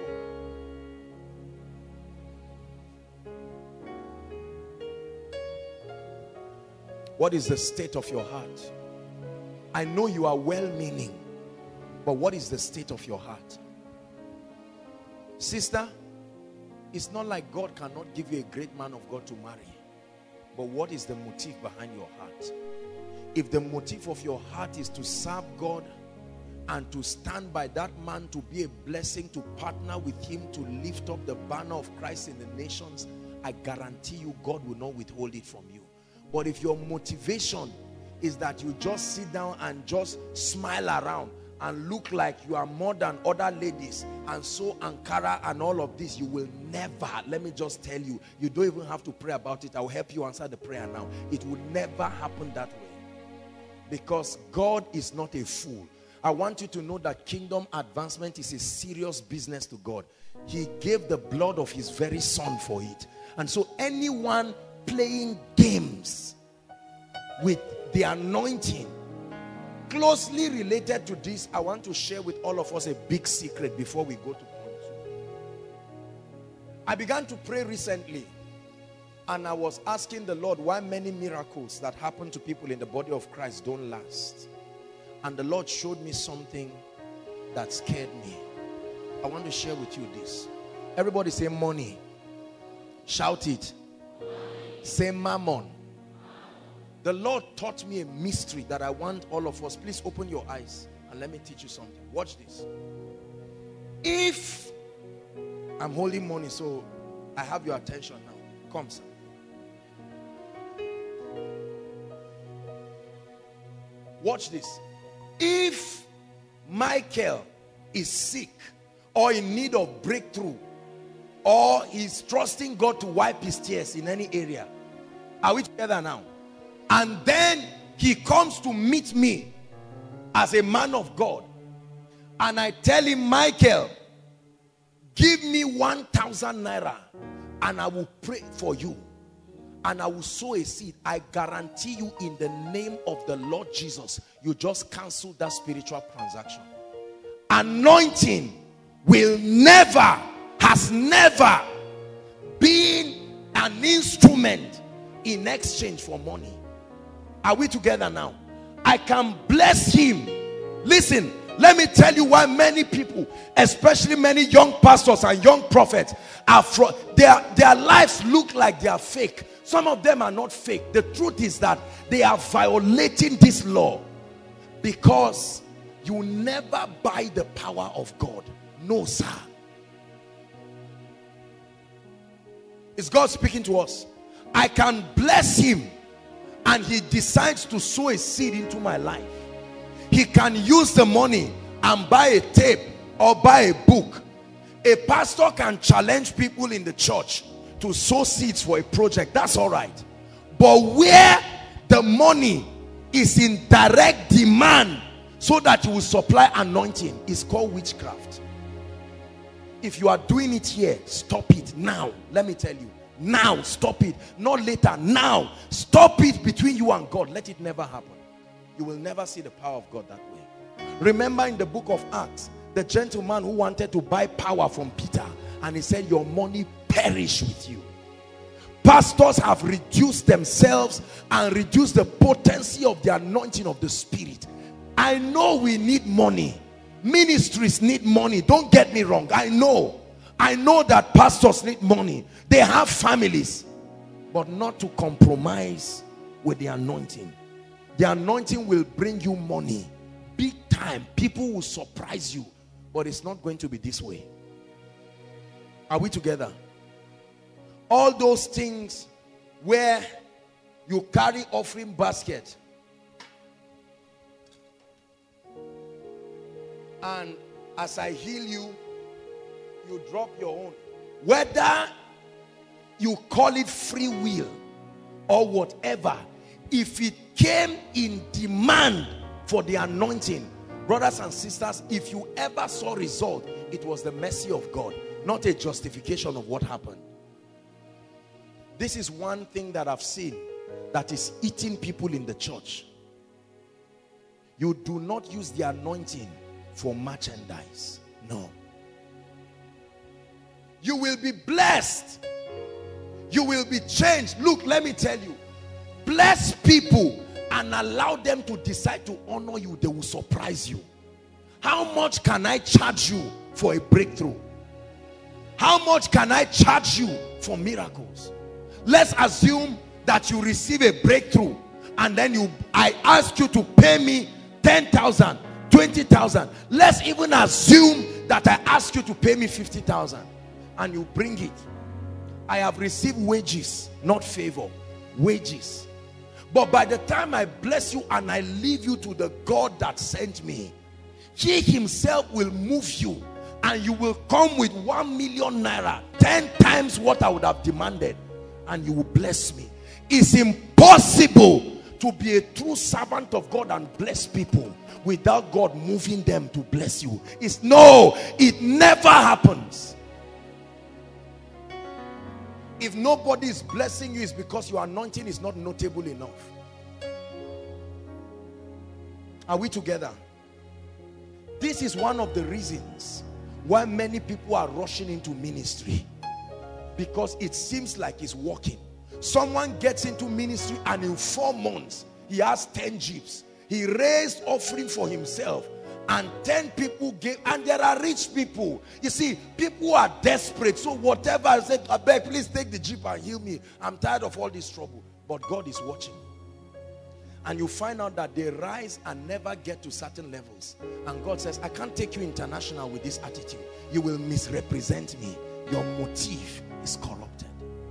What is the state of your heart? I know you are well-meaning, but what is the state of your heart? Sister, it's not like God cannot give you a great man of God to marry, but what is the motive behind your heart? If the motive of your heart is to serve God and to stand by that man, to be a blessing, to partner with him, to lift up the banner of Christ in the nations, I guarantee you God will not withhold it from you. But if your motivation is that you just sit down and just smile around and look like you are more than other ladies and so Ankara and all of this, you will never, let me just tell you, you don't even have to pray about it. I will help you answer the prayer now. It will never happen that way, because God is not a fool. I want you to know that kingdom advancement is a serious business to God. He gave the blood of his very son for it. And so anyone playing games with the anointing, closely related to this, I want to share with all of us a big secret before we go to point 2. I began to pray recently, And I was asking the Lord why many miracles that happen to people in the body of Christ don't last. And the Lord showed me something that scared me. I want to share with you this. Everybody say money. Shout it. Say mammon. The Lord taught me a mystery that I want all of us. Please open your eyes and let me teach you something. Watch this. If I'm holding money, so I have your attention now. Come, sir. Watch this. If Michael is sick or in need of breakthrough, or he's trusting God to wipe his tears in any area, are we together now? And then he comes to meet me as a man of God, and I tell him, Michael, give me 1,000 naira and I will pray for you and I will sow a seed. I guarantee you, in the name of the Lord Jesus, you just cancel that spiritual transaction. Anointing will never, has never been an instrument in exchange for money. Are we together now? I can bless him. Listen, let me tell you why many people, especially many young pastors and young prophets, are their lives look like they are fake. Some of them are not fake. The truth is that they are violating this law, because you never buy the power of God. No, sir. Is God speaking to us? I can bless him and he decides to sow a seed into my life. He can use the money and buy a tape or buy a book. A pastor can challenge people in the church to sow seeds for a project. That's all right. But where the money is in direct demand so that you will supply anointing, is called witchcraft. If you are doing it here, stop it now. Let me tell you. Now, stop it. Not later. Now. Stop it between you and God. Let it never happen. You will never see the power of God that way. Remember in the book of Acts, the gentleman who wanted to buy power from Peter, and he said, your money perish with you. Pastors have reduced themselves and reduced the potency of the anointing of the Spirit. I know we need money. Ministries need money. Don't get me wrong. I know that pastors need money. They have families, but not to compromise with the anointing. The anointing will bring you money big time. People will surprise you, but it's not going to be this way. Are we together? All those things where you carry offering basket and as I heal you, you drop your own. Whether you call it free will or whatever, if it came in demand for the anointing, brothers and sisters, if you ever saw result, it was the mercy of God, not a justification of what happened. This is one thing that I've seen that is eating people in the church. You do not use the anointing for merchandise. No. You will be blessed. You will be changed. Look, let me tell you. Bless people and allow them to decide to honor you. They will surprise you. How much can I charge you for a breakthrough? How much can I charge you for miracles? Let's assume that you receive a breakthrough and then I ask you to pay me 10,000, 20,000. Let's even assume that I ask you to pay me 50,000 and you bring it. I have received wages, not favor. Wages. But by the time I bless you and I leave you to the God that sent me, he himself will move you and you will come with 1 million naira, 10 times what I would have demanded, and you will bless me. It's impossible to be a true servant of God and bless people without God moving them to bless you. It never happens. If nobody is blessing you, it's because your anointing is not notable enough. Are we together? This is one of the reasons why many people are rushing into ministry, because it seems like it's working. Someone gets into ministry and in 4 months, he has 10 jeeps. He raised offering for himself and 10 people gave, and there are rich people. You see, people are desperate. So whatever I said, I beg, please take the jeep and heal me. I'm tired of all this trouble. But God is watching. And you find out that they rise and never get to certain levels. And God says, I can't take you international with this attitude. You will misrepresent me. Your motive is corrupted.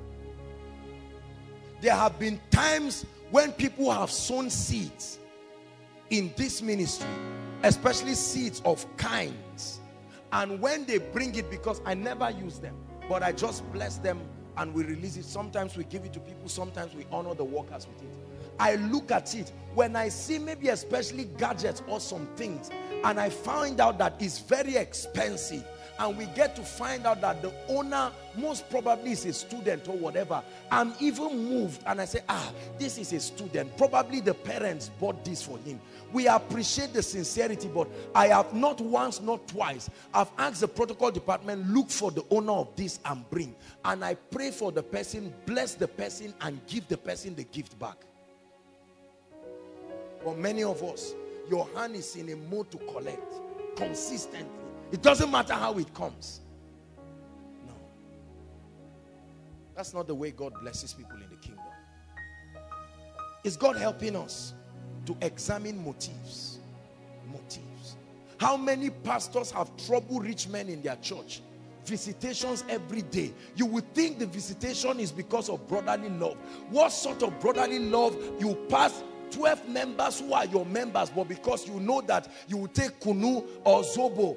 There have been times when people have sown seeds in this ministry, especially seeds of kinds. And when they bring it, because I never use them, but I just bless them and we release it. Sometimes we give it to people, sometimes we honor the workers with it. I look at it, when I see maybe especially gadgets or some things, and I find out that it's very expensive, and we get to find out that the owner most probably is a student or whatever, I'm even moved and I say, this is a student. Probably the parents bought this for him. We appreciate the sincerity, but I have not once, not twice, I've asked the protocol department, look for the owner of this and bring. And I pray for the person, bless the person, and give the person the gift back. For many of us, your hand is in a mode to collect consistently. It doesn't matter how it comes. No. That's not the way God blesses people in the kingdom. Is God helping us to examine motives? Motives. How many pastors have trouble rich men in their church? Visitations every day. You would think the visitation is because of brotherly love. What sort of brotherly love? You pass 12 members who are your members, but because you know that you will take kunu or zobo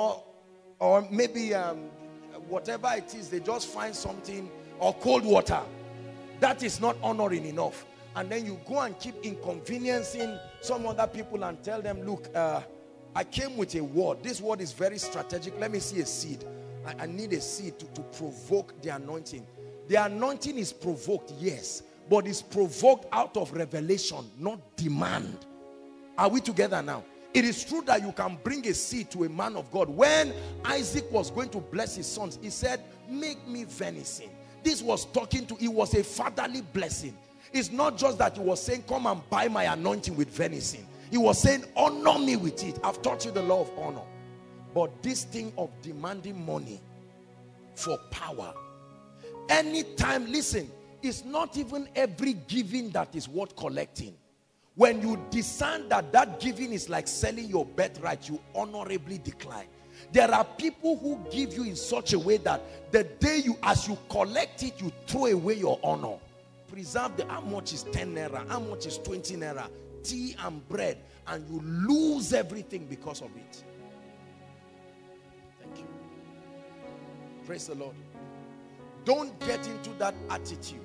or maybe whatever it is, they just find something, or cold water. That is not honoring enough. And then you go and keep inconveniencing some other people and tell them, look, I came with a word. This word is very strategic. Let me see a seed. I need a seed to provoke the anointing. The anointing is provoked, yes, but it's provoked out of revelation, not demand. Are we together now? It is true that you can bring a seed to a man of God. When Isaac was going to bless his sons, he said, make me venison. This was talking to, it was a fatherly blessing. It's not just that he was saying, come and buy my anointing with venison. He was saying, honor me with it. I've taught you the law of honor. But this thing of demanding money for power, anytime, listen, it's not even every giving that is worth collecting. When you discern that that giving is like selling your birthright, you honorably decline. There are people who give you in such a way that the day you, as you collect it, you throw away your honor. Preserve the, how much is 10 naira, how much is 20 naira, tea and bread, and you lose everything because of it. Thank you. Praise the Lord. Don't get into that attitude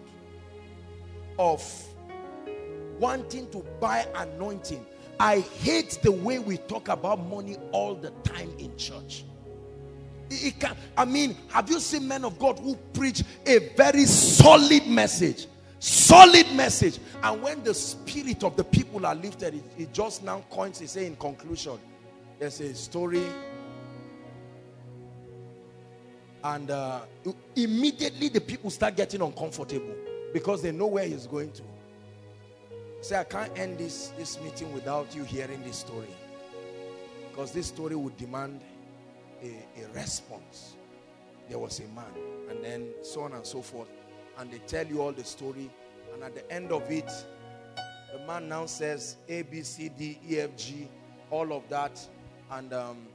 of wanting to buy anointing. I hate the way we talk about money all the time in church. It can, I mean, have you seen men of God who preach a very solid message? Solid message. And when the spirit of the people are lifted, it just now coins, it say in conclusion, there's a story. And immediately the people start getting uncomfortable because they know where he's going to. Say, I can't end this meeting without you hearing this story, because this story would demand a response. There was a man, and then so on and so forth, and they tell you all the story, and at the end of it, the man now says A, B, C, D, E, F, G, all of that, and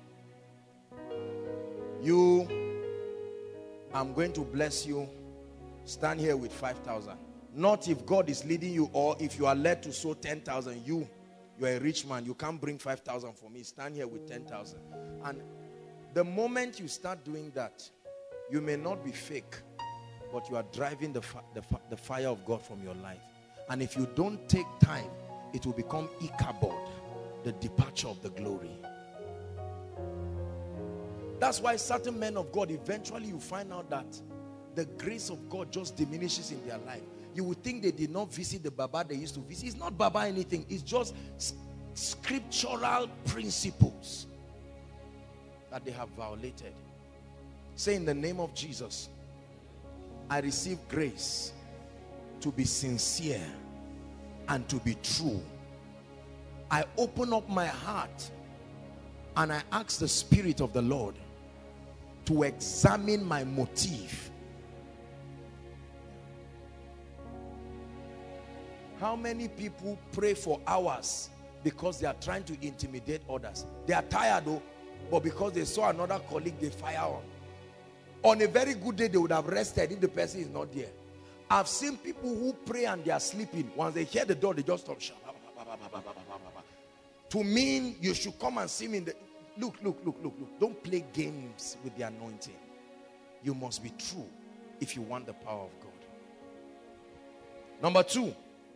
I'm going to bless you. Stand here with 5,000. Not if God is leading you, or if you are led to sow 10,000. You're a rich man. You can't bring 5,000 for me. Stand here with 10,000. And the moment you start doing that, you may not be fake, but you are driving the fire of God from your life. And if you don't take time, it will become Ichabod, the departure of the glory. That's why certain men of God, eventually you find out that the grace of God just diminishes in their life. You would think they did not visit the Baba they used to visit. It's not Baba anything. It's just scriptural principles that they have violated. Say, in the name of Jesus, I receive grace to be sincere and to be true. I open up my heart and I ask the Spirit of the Lord to examine my motive. How many people pray for hours because they are trying to intimidate others? They are tired though, but because they saw another colleague, they fire on. On a very good day, they would have rested if the person is not there. I've seen people who pray and they are sleeping. Once they hear the door, they just stop. To mean you should come and see me in the... Look. Don't play games with the anointing. You must be true if you want the power of God. Number 2.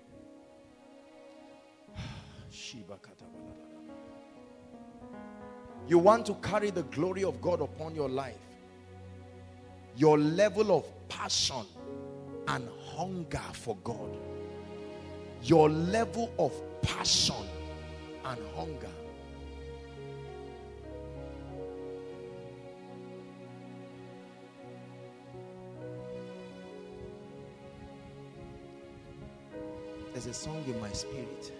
You want to carry the glory of God upon your life. Your level of passion and hunger for God. Your level of passion and hunger. There's a song in my spirit.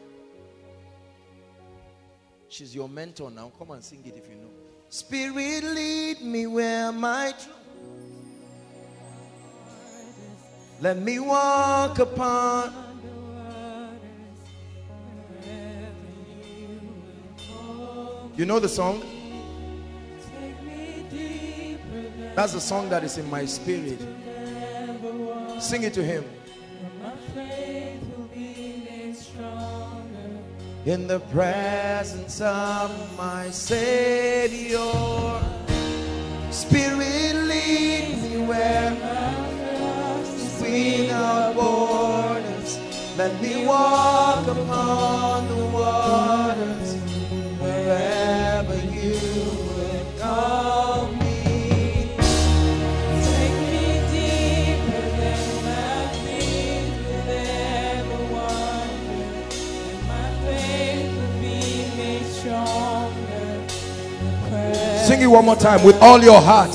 She's your mentor now. Come and sing it if you know. Spirit, lead me where my truth. Let me walk upon. You know the song? That's the song that is in my spirit. Sing it to him. In the presence of my Savior, Spirit, lead me where between our borders. Let me walk upon the waters wherever you would call me. Take me deeper than my feet could ever wander, and my faith will be made stronger. Sing it one more time with all your heart.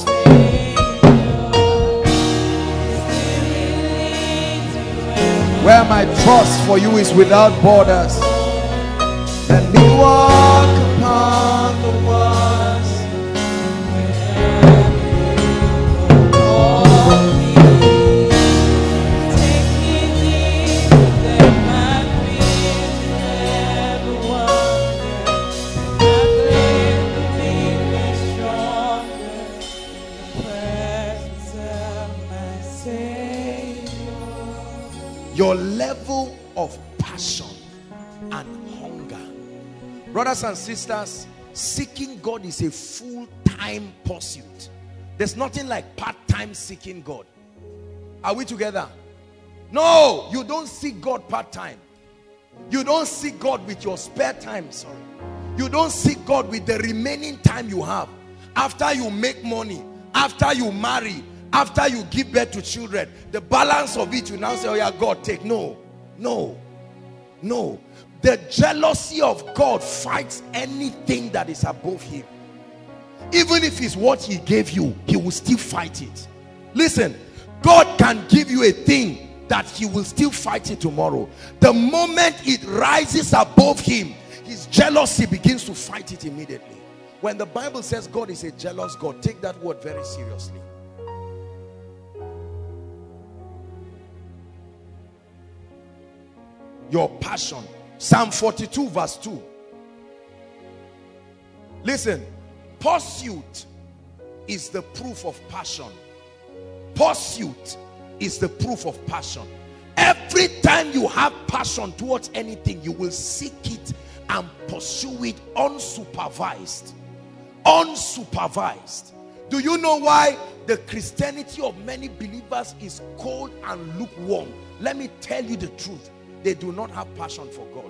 Where my trust for you is without borders. Let me walk upon the waters wherever you call me. Take me deeper than my feet could ever wander. My faith will be made stronger in the presence of my Savior. Your level of passion and hunger. Brothers and sisters, seeking God is a full-time pursuit. There's nothing like part-time seeking God. Are we together? No, you don't seek God part-time. You don't seek God with your spare time, sorry. You don't seek God with the remaining time you have. After you make money, after you marry, after you give birth to children, the balance of it, you now say, oh yeah, God, take. No. The jealousy of God fights anything that is above him. Even if it's what he gave you, he will still fight it. Listen, God can give you a thing that he will still fight it tomorrow. The moment it rises above him, his jealousy begins to fight it immediately. When the Bible says God is a jealous God, take that word very seriously. Your passion. Psalm 42 verse 2. Listen, pursuit is the proof of passion. Pursuit is the proof of passion. Every time you have passion towards anything, you will seek it and pursue it unsupervised. Unsupervised. Do you know why the Christianity of many believers is cold and lukewarm? Let me tell you the truth. They do not have passion for God.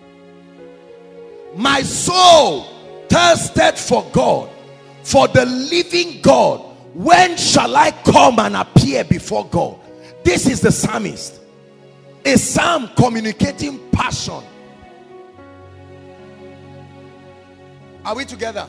My soul thirsted for God, for the living God. When shall I come and appear before God? This is the psalmist. A psalm communicating passion. Are we together?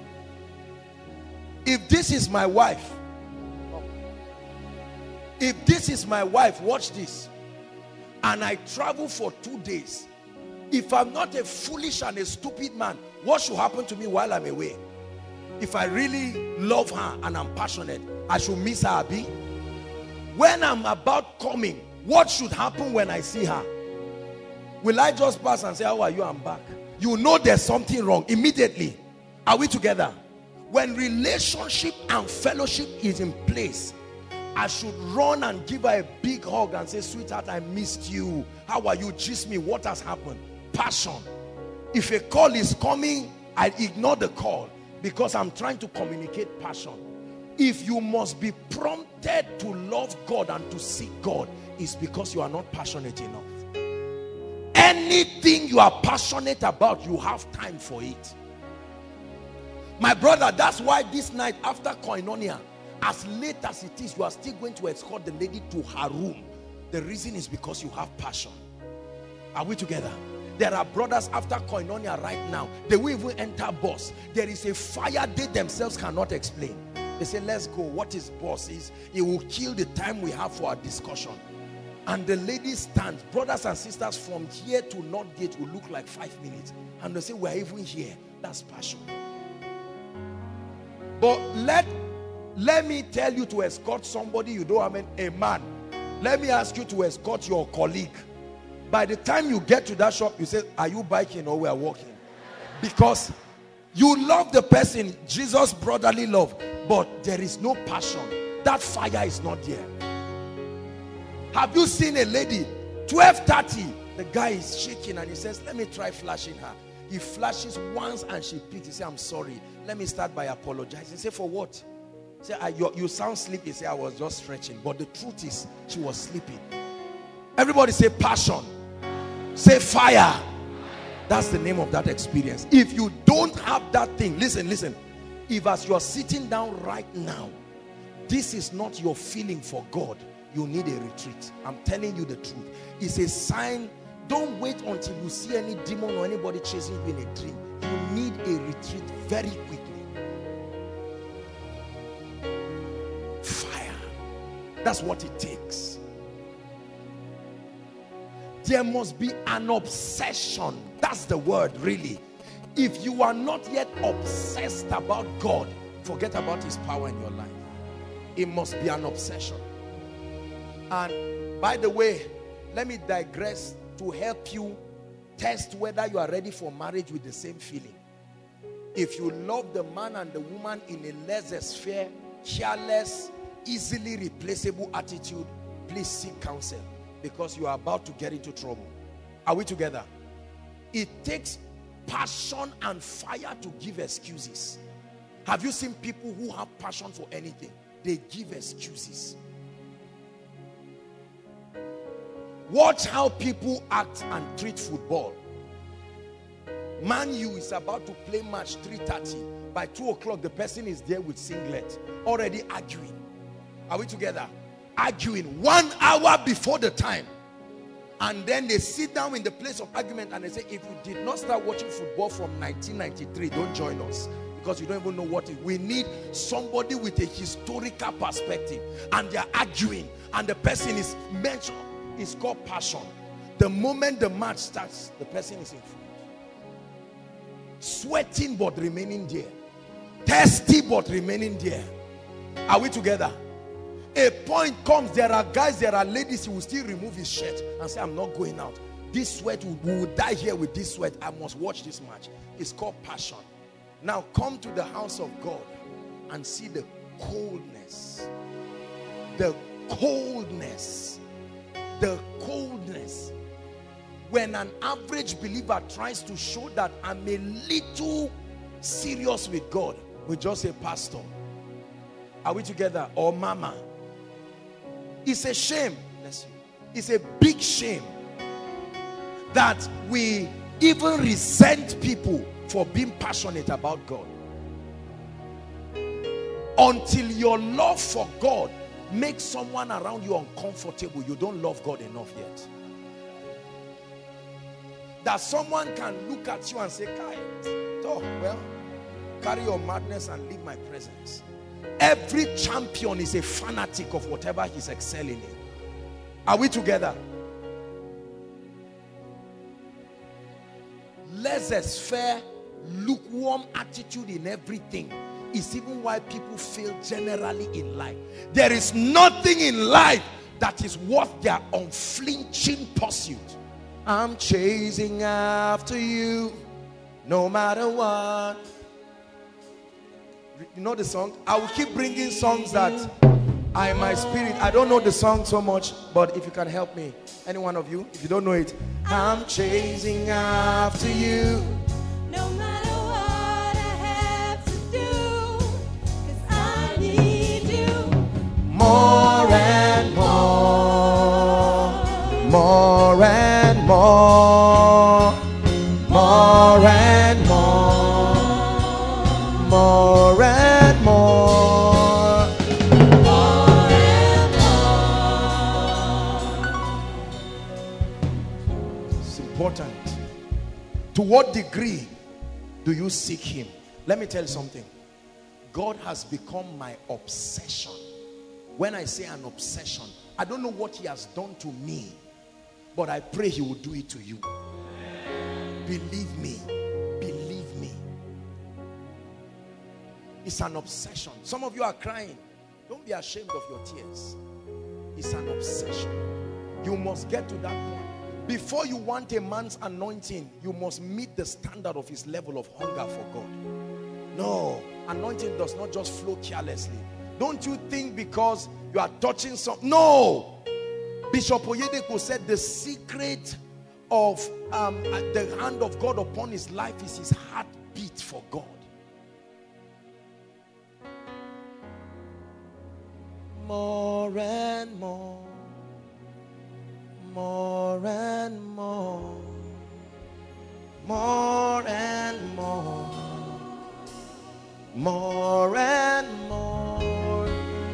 If this is my wife, watch this. and I travel for 2 days, if I'm not a foolish and a stupid man, what should happen to me while I'm away? If I really love her and I'm passionate, I should miss her, Abi. When I'm about coming, what should happen when I see her? Will I just pass and say, how are you? I'm back. You know there's something wrong immediately. Are we together? When relationship and fellowship is in place, I should run and give her a big hug and say, sweetheart, I missed you. How are you? Gist me, what has happened? Passion. If a call is coming, I ignore the call because I'm trying to communicate passion. If you must be prompted to love God and to seek God, it's because you are not passionate enough. Anything you are passionate about, you have time for it. My brother, that's why this night after Koinonia, as late as it is, you are still going to escort the lady to her room. The reason is because you have passion. Are we together? There are brothers after Koinonia right now, they will even enter bus. There is a fire they themselves cannot explain. They say, let's go. What is boss is, it will kill the time we have for our discussion. And the lady stands, brothers and sisters, from here to Northgate will look like 5 minutes. And they say, we're even here. That's passion. But let me tell you to escort somebody you don't have, a man. Let me ask you to escort your colleague. By the time you get to that shop, you say, are you biking or we are walking? Because you love the person, Jesus brotherly love, but there is no passion. That fire is not there. Have you seen a lady, 12:30, the guy is shaking and he says, let me try flashing her. He flashes once and she picks. He says, I'm sorry. Let me start by apologizing. He said, for what? He said, you sound sleepy. He said, I was just stretching. But the truth is, she was sleeping. Everybody say passion. Say fire. That's the name of that experience. If you don't have that thing, listen. If as you're sitting down right now, this is not your feeling for God, you need a retreat. I'm telling you the truth. It's a sign. Don't wait until you see any demon or anybody chasing you in a dream. You need a retreat very quickly. Fire. That's what it takes. There must be an obsession. That's the word, really. If you are not yet obsessed about God, forget about his power in your life. It must be an obsession. And by the way, let me digress to help you test whether you are ready for marriage with the same feeling. If you love the man and the woman in a laissez-faire, careless, easily replaceable attitude, please seek counsel, because you are about to get into trouble. Are we together? It takes passion and fire to give excuses. Have you seen people who have passion for anything? They give excuses. Watch how people act and treat football. Man U is about to play match 3:30. By 2 o'clock, the person is there with singlet, already arguing. Are we together? Arguing 1 hour before the time. And then they sit down in the place of argument and they say, if you did not start watching football from 1993, don't join us, because you don't even know what it is. We need somebody with a historical perspective. And they are arguing and the person is mentioned. It's called passion. The moment the match starts, the person is in front. Sweating but remaining there. Thirsty but remaining there. Are we together? A point comes, there are guys, there are ladies, he will still remove his shirt and say, I'm not going out. This sweat, we will die here with this sweat. I must watch this match. It's called passion. Now come to the house of God and see the coldness. The coldness. The coldness. When an average believer tries to show that I'm a little serious with God, we just say, pastor. Are we together? Or mama. It's a shame. It's a big shame that we even resent people for being passionate about God. Until your love for God makes someone around you uncomfortable, you don't love God enough yet. That someone can look at you and say, Kai, oh, well, carry your madness and leave my presence. Every champion is a fanatic of whatever he's excelling in. Are we together? laissez-faire, lukewarm attitude in everything is even why people fail generally in life. There is nothing in life that is worth their unflinching pursuit. I'm chasing after you no matter what. You know the song? I will keep bringing songs that are in my spirit. I don't know the song so much, but if you can help me, any one of you, if you don't know it. I'm chasing after you no matter what I have to do, 'cause I need you more and more, more and more, more and more, more and more, more and more. It's important. To what degree do you seek him? Let me tell you something. God has become my obsession. When I say an obsession, I don't know what he has done to me, but I pray he will do it to you. Believe me. Believe me. It's an obsession. Some of you are crying. Don't be ashamed of your tears. It's an obsession. You must get to that point. Before you want a man's anointing, you must meet the standard of his level of hunger for God. No, anointing does not just flow carelessly. Don't you think because you are touching some... No! Bishop Oyedepo said the secret of the hand of God upon his life is his heartbeat for God. More and more, more and more, more and more, more and more,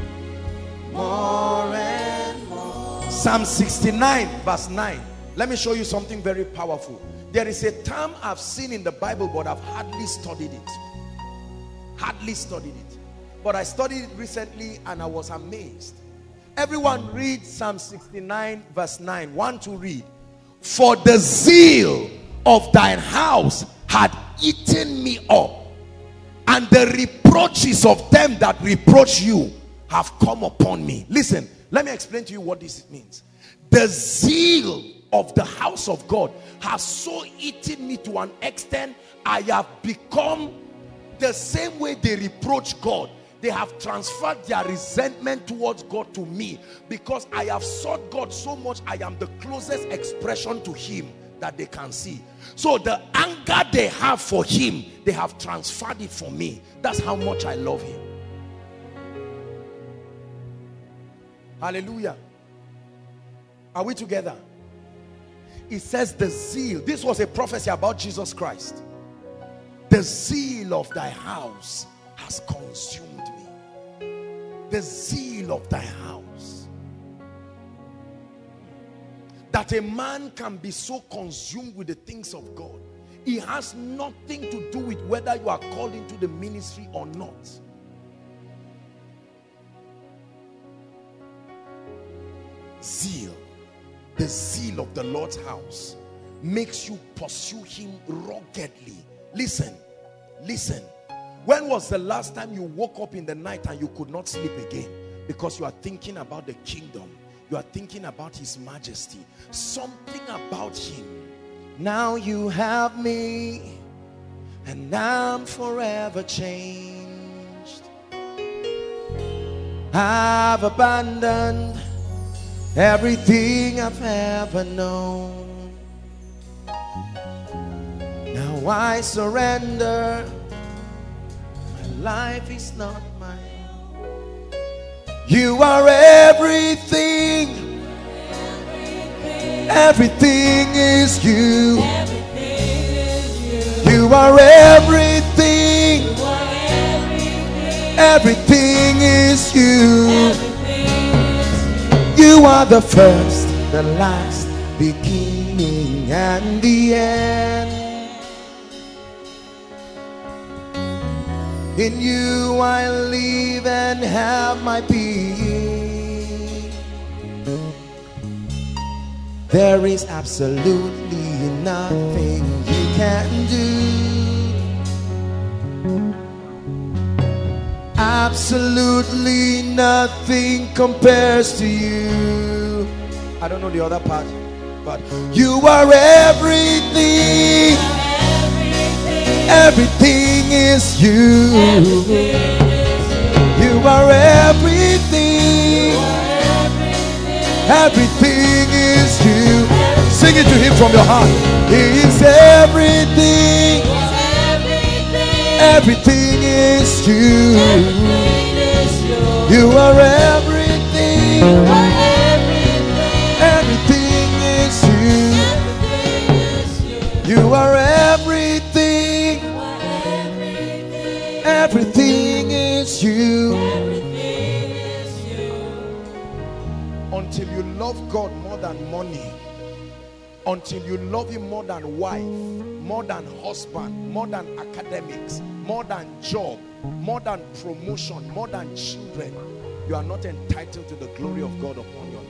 more and more. Psalm 69 verse 9. Let me show you something very powerful. There is a term I've seen in the Bible, but I've hardly studied it. Hardly studied it. But I studied it recently and I was amazed. Everyone read Psalm 69 verse 9. 1 to read. For the zeal of thine house had eaten me up, and the reproaches of them that reproach you have come upon me. Listen, let me explain to you what this means. The zeal of the house of God has so eaten me to an extent I have become the same way they reproach God. They have transferred their resentment towards God to me, because I have sought God so much. I am the closest expression to him that they can see. So the anger they have for him, they have transferred it for me. That's how much I love him. Hallelujah. Are we together? It says the zeal. This was a prophecy about Jesus Christ. The zeal of thy house has consumed me. The zeal of thy house. That a man can be so consumed with the things of God. It has nothing to do with whether you are called into the ministry or not. Zeal. The zeal of the Lord's house makes you pursue him ruggedly. Listen, listen. When was the last time you woke up in the night and you could not sleep again? Because you are thinking about the kingdom. You are thinking about his majesty. Something about him. Now you have me, and I'm forever changed. I've abandoned everything I've ever known. Now I surrender. Life is not mine. You are everything. Everything is you. You are everything. Everything is you. You are the first, the last, beginning and the end. In you I live and have my being. There is absolutely nothing you can do. Absolutely nothing compares to you. I don't know the other part, but you are everything. Everything is you. You are everything. Everything is you. Sing it to him from your heart. He is everything. Everything is you. You are everything. Everything is you. You are everything. Everything is you. Until you love God more than money, until you love him more than wife, more than husband, more than academics, more than job, more than promotion, more than children, you are not entitled to the glory of God upon your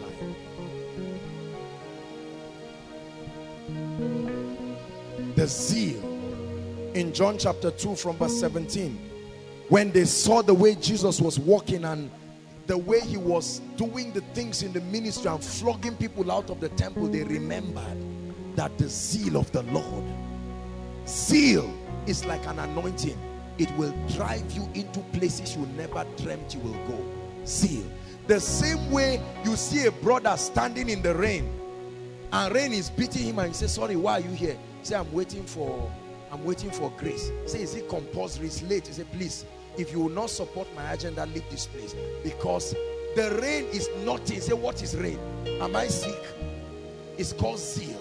life. The zeal. In John chapter 2 from verse 17, when they saw the way Jesus was walking and the way he was doing the things in the ministry and flogging people out of the temple, they remembered that the zeal of the Lord. Zeal is like an anointing. It will drive you into places you never dreamt you will go. Zeal. The same way you see a brother standing in the rain and rain is beating him and you say, sorry, why are you here? Say, I'm waiting for grace. Say, is it compulsory? It's late. He say, please, if you will not support my agenda, leave this place, because the rain is nothing. Say, what is rain? Am I sick? It's called zeal.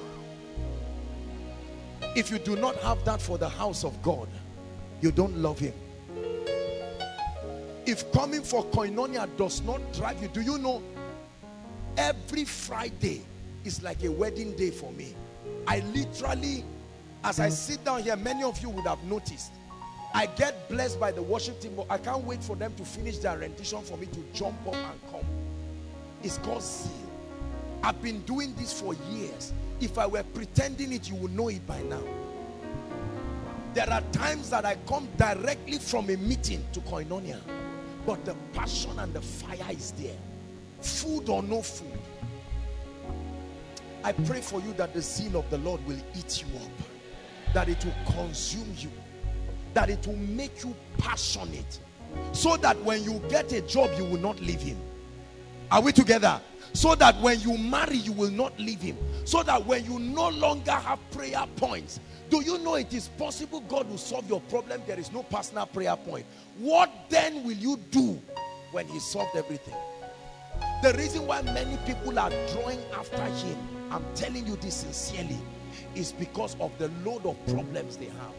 If you do not have that for the house of God, you don't love him. If coming for koinonia does not drive you, do you know every Friday is like a wedding day for me? I literally, as I sit down here, many of you would have noticed, I get blessed by the worship team, but I can't wait for them to finish their rendition for me to jump up and come. It's called zeal. I've been doing this for years. If I were pretending it, you would know it by now. There are times that I come directly from a meeting to koinonia, but the passion and the fire is there. Food or no food. I pray for you that the zeal of the Lord will eat you up, that it will consume you, that it will make you passionate, so that when you get a job, you will not leave him. Are we together? So that when you marry, you will not leave him. So that when you no longer have prayer points, do you know it is possible God will solve your problem? There is no personal prayer point. What then will you do when he solved everything? The reason why many people are drawing after him, I'm telling you this sincerely, is because of the load of problems they have.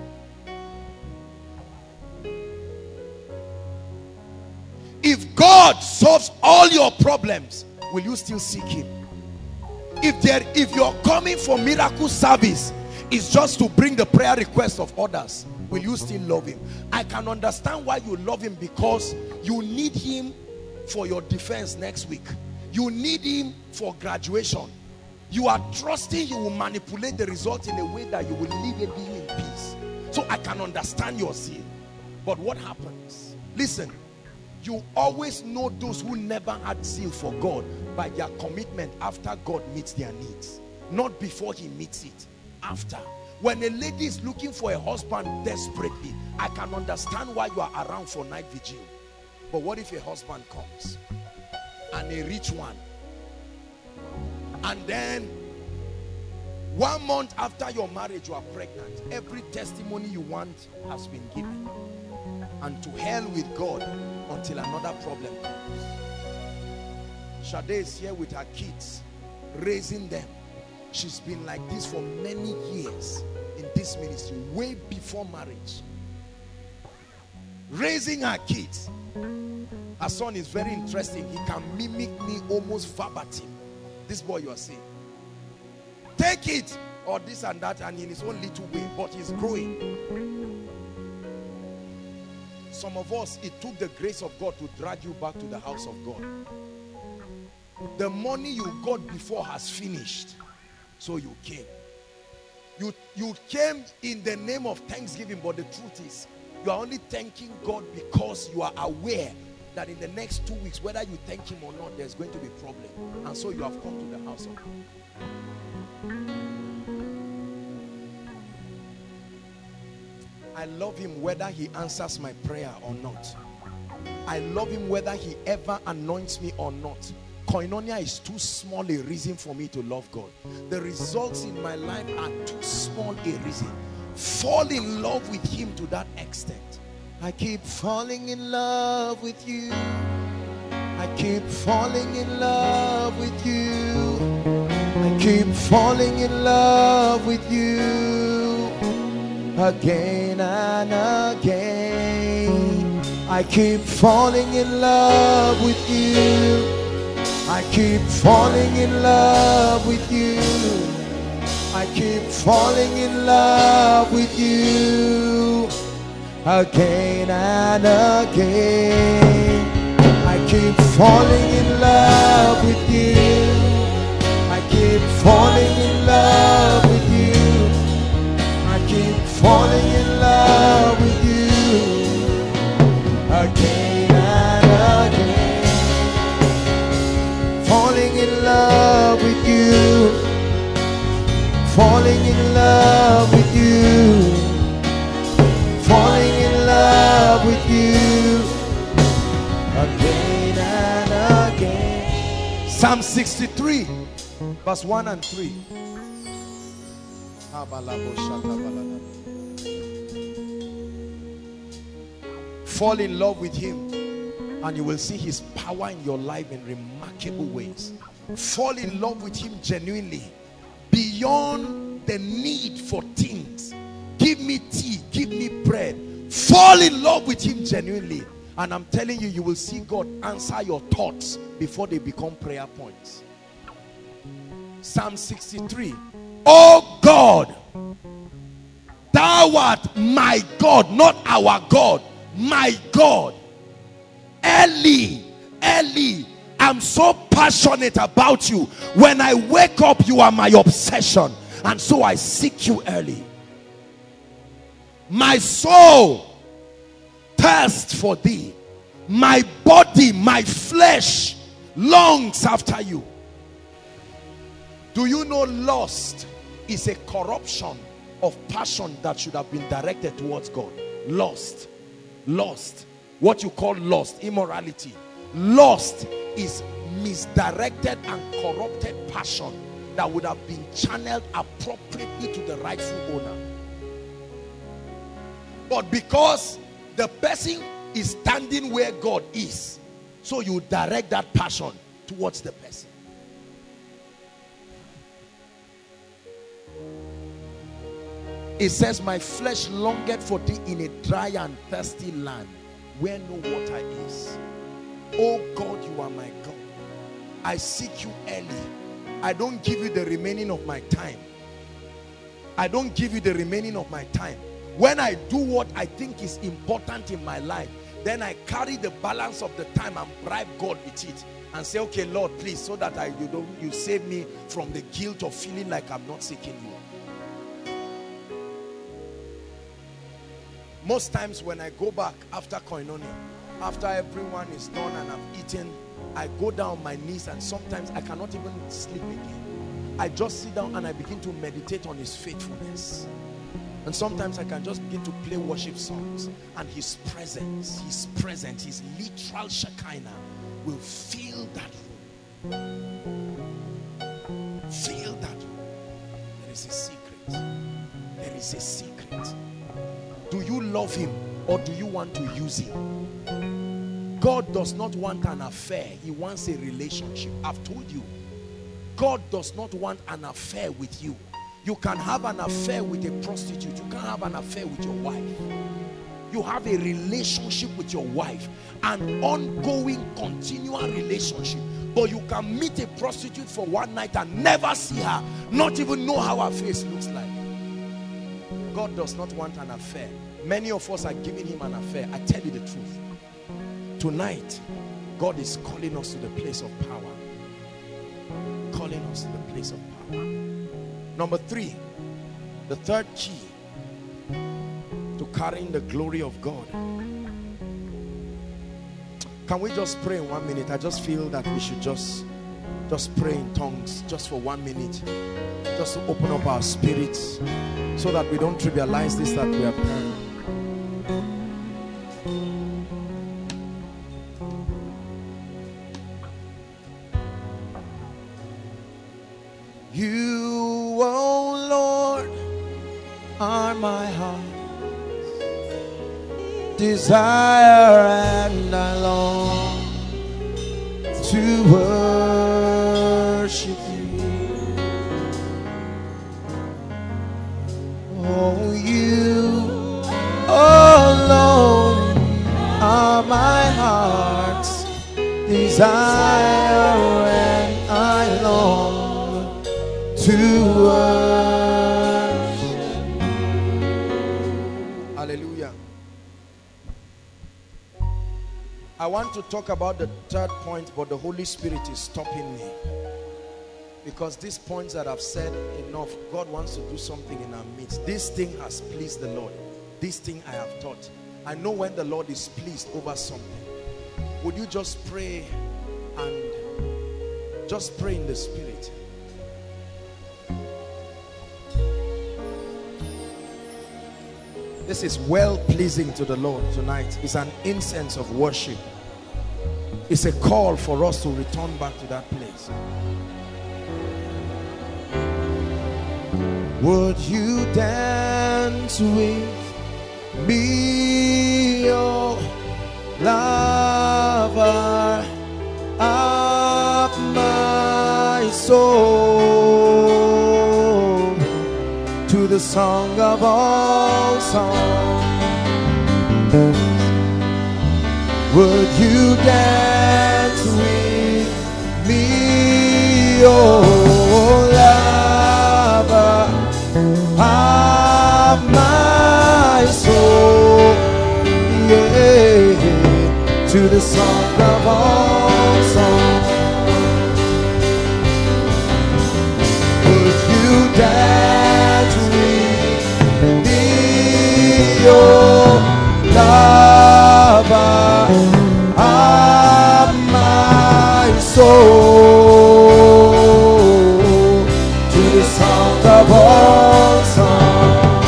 If God solves all your problems, will you still seek him? If you're coming for miracle service, it's just to bring the prayer request of others, will you still love him? I can understand why you love him, because you need him for your defense next week. You need him for graduation. You are trusting he will manipulate the result in a way that you will leave you in peace. So I can understand your zeal. But what happens? Listen, you always know those who never had zeal for God by their commitment after God meets their needs. Not before he meets it. After. When a lady is looking for a husband desperately, I can understand why you are around for night vigil. But what if a husband comes and a rich one, and then 1 month after your marriage you are pregnant? Every testimony you want has been given. And to hell with God until another problem comes. Shade is here with her kids, raising them. She's been like this for many years in this ministry, way before marriage. Raising her kids. Her son is very interesting. He can mimic me almost verbatim. This boy you are seeing. Take it, or this and that, and in his own little way, but he's growing. Some of us, it took the grace of God to drag you back to the house of God. The money you got before has finished, so you came. You came in the name of thanksgiving, but the truth is, you are only thanking God because you are aware that in the next 2 weeks, whether you thank him or not, there's going to be a problem. And so you have come to the house of God. I love him whether he answers my prayer or not. I love him whether he ever anoints me or not. Koinonia is too small a reason for me to love God. The results in my life are too small a reason. Fall in love with him to that extent. I keep falling in love with you. I keep falling in love with you. I keep falling in love with you. Again and again. I keep falling in love with you. I keep falling in love with you. I keep falling in love with you. Again and again. I keep falling in love with you. I keep falling in love with you. I keep falling in love with you. Again and again. Falling in love with you. Falling in love with you. Falling in love with you. Again and again. Psalm 63 verse 1 and 3. Fall in love with him and you will see his power in your life in remarkable ways. Fall in love with him genuinely, beyond the need for things. Give me tea, give me bread. Fall in love with him genuinely, and I'm telling you, you will see God answer your thoughts before they become prayer points. Psalm 63. Oh God, thou art my God, not our God, my God. Eli, Eli, I'm so passionate about you. When I wake up, you are my obsession, and so I seek you early. My soul thirsts for thee. My body, my flesh longs after you. Do you know lust is a corruption of passion that should have been directed towards God? Lust. Lust. What you call lust, immorality. Lust is misdirected and corrupted passion that would have been channeled appropriately to the rightful owner. But because the person is standing where God is, so you direct that passion towards the person. It says, my flesh longeth for thee in a dry and thirsty land where no water is. Oh God, you are my God. I seek you early. I don't give you the remaining of my time. I don't give you the remaining of my time. When I do what I think is important in my life, then I carry the balance of the time and bribe God with it and say, okay, Lord, please, so that you save me from the guilt of feeling like I'm not seeking you. Most times when I go back after Koinonia, after everyone is done and I've eaten, I go down on my knees, and sometimes I cannot even sleep again. I just sit down and I begin to meditate on his faithfulness. And sometimes I can just begin to play worship songs, and his presence, his literal Shekinah will fill that room. Fill that room. There is a secret. There is a secret. Do you love him or do you want to use him? God does not want an affair. He wants a relationship. I've told you, God does not want an affair with you. You can have an affair with a prostitute. You can have an affair with your wife. You have a relationship with your wife, an ongoing, continual relationship. But you can meet a prostitute for one night and never see her, not even know how her face looks like. God does not want an affair. Many of us are giving him an affair. I tell you the truth. Tonight, God is calling us to the place of power. Calling us to the place of power. Number 3, The third key to carrying the glory of God. Can we just pray in 1 minute? I just feel that we should just pray in tongues just for 1 minute, just to open up our spirits so that we don't trivialize this that we have done. You, oh Lord, are my heart's desire, and I long to worship you. Oh, you alone are my heart's desire, and I long to worship. Hallelujah. I want to talk about the third point, but the Holy Spirit is stopping me, because these points that I've said enough. God wants to do something in our midst. This thing has pleased the Lord. This thing I have taught. I know when the Lord is pleased over something. Would you just pray and just pray in the Spirit? This is well pleasing to the Lord tonight. It's an incense of worship. It's a call for us to return back to that place. Would you dance with me, oh lover of my soul, to the song of all songs? Would you dance with me, oh lover of my soul, yeah, to the song of all songs? Would you dance with me, oh lover of my soul, to the song of all songs?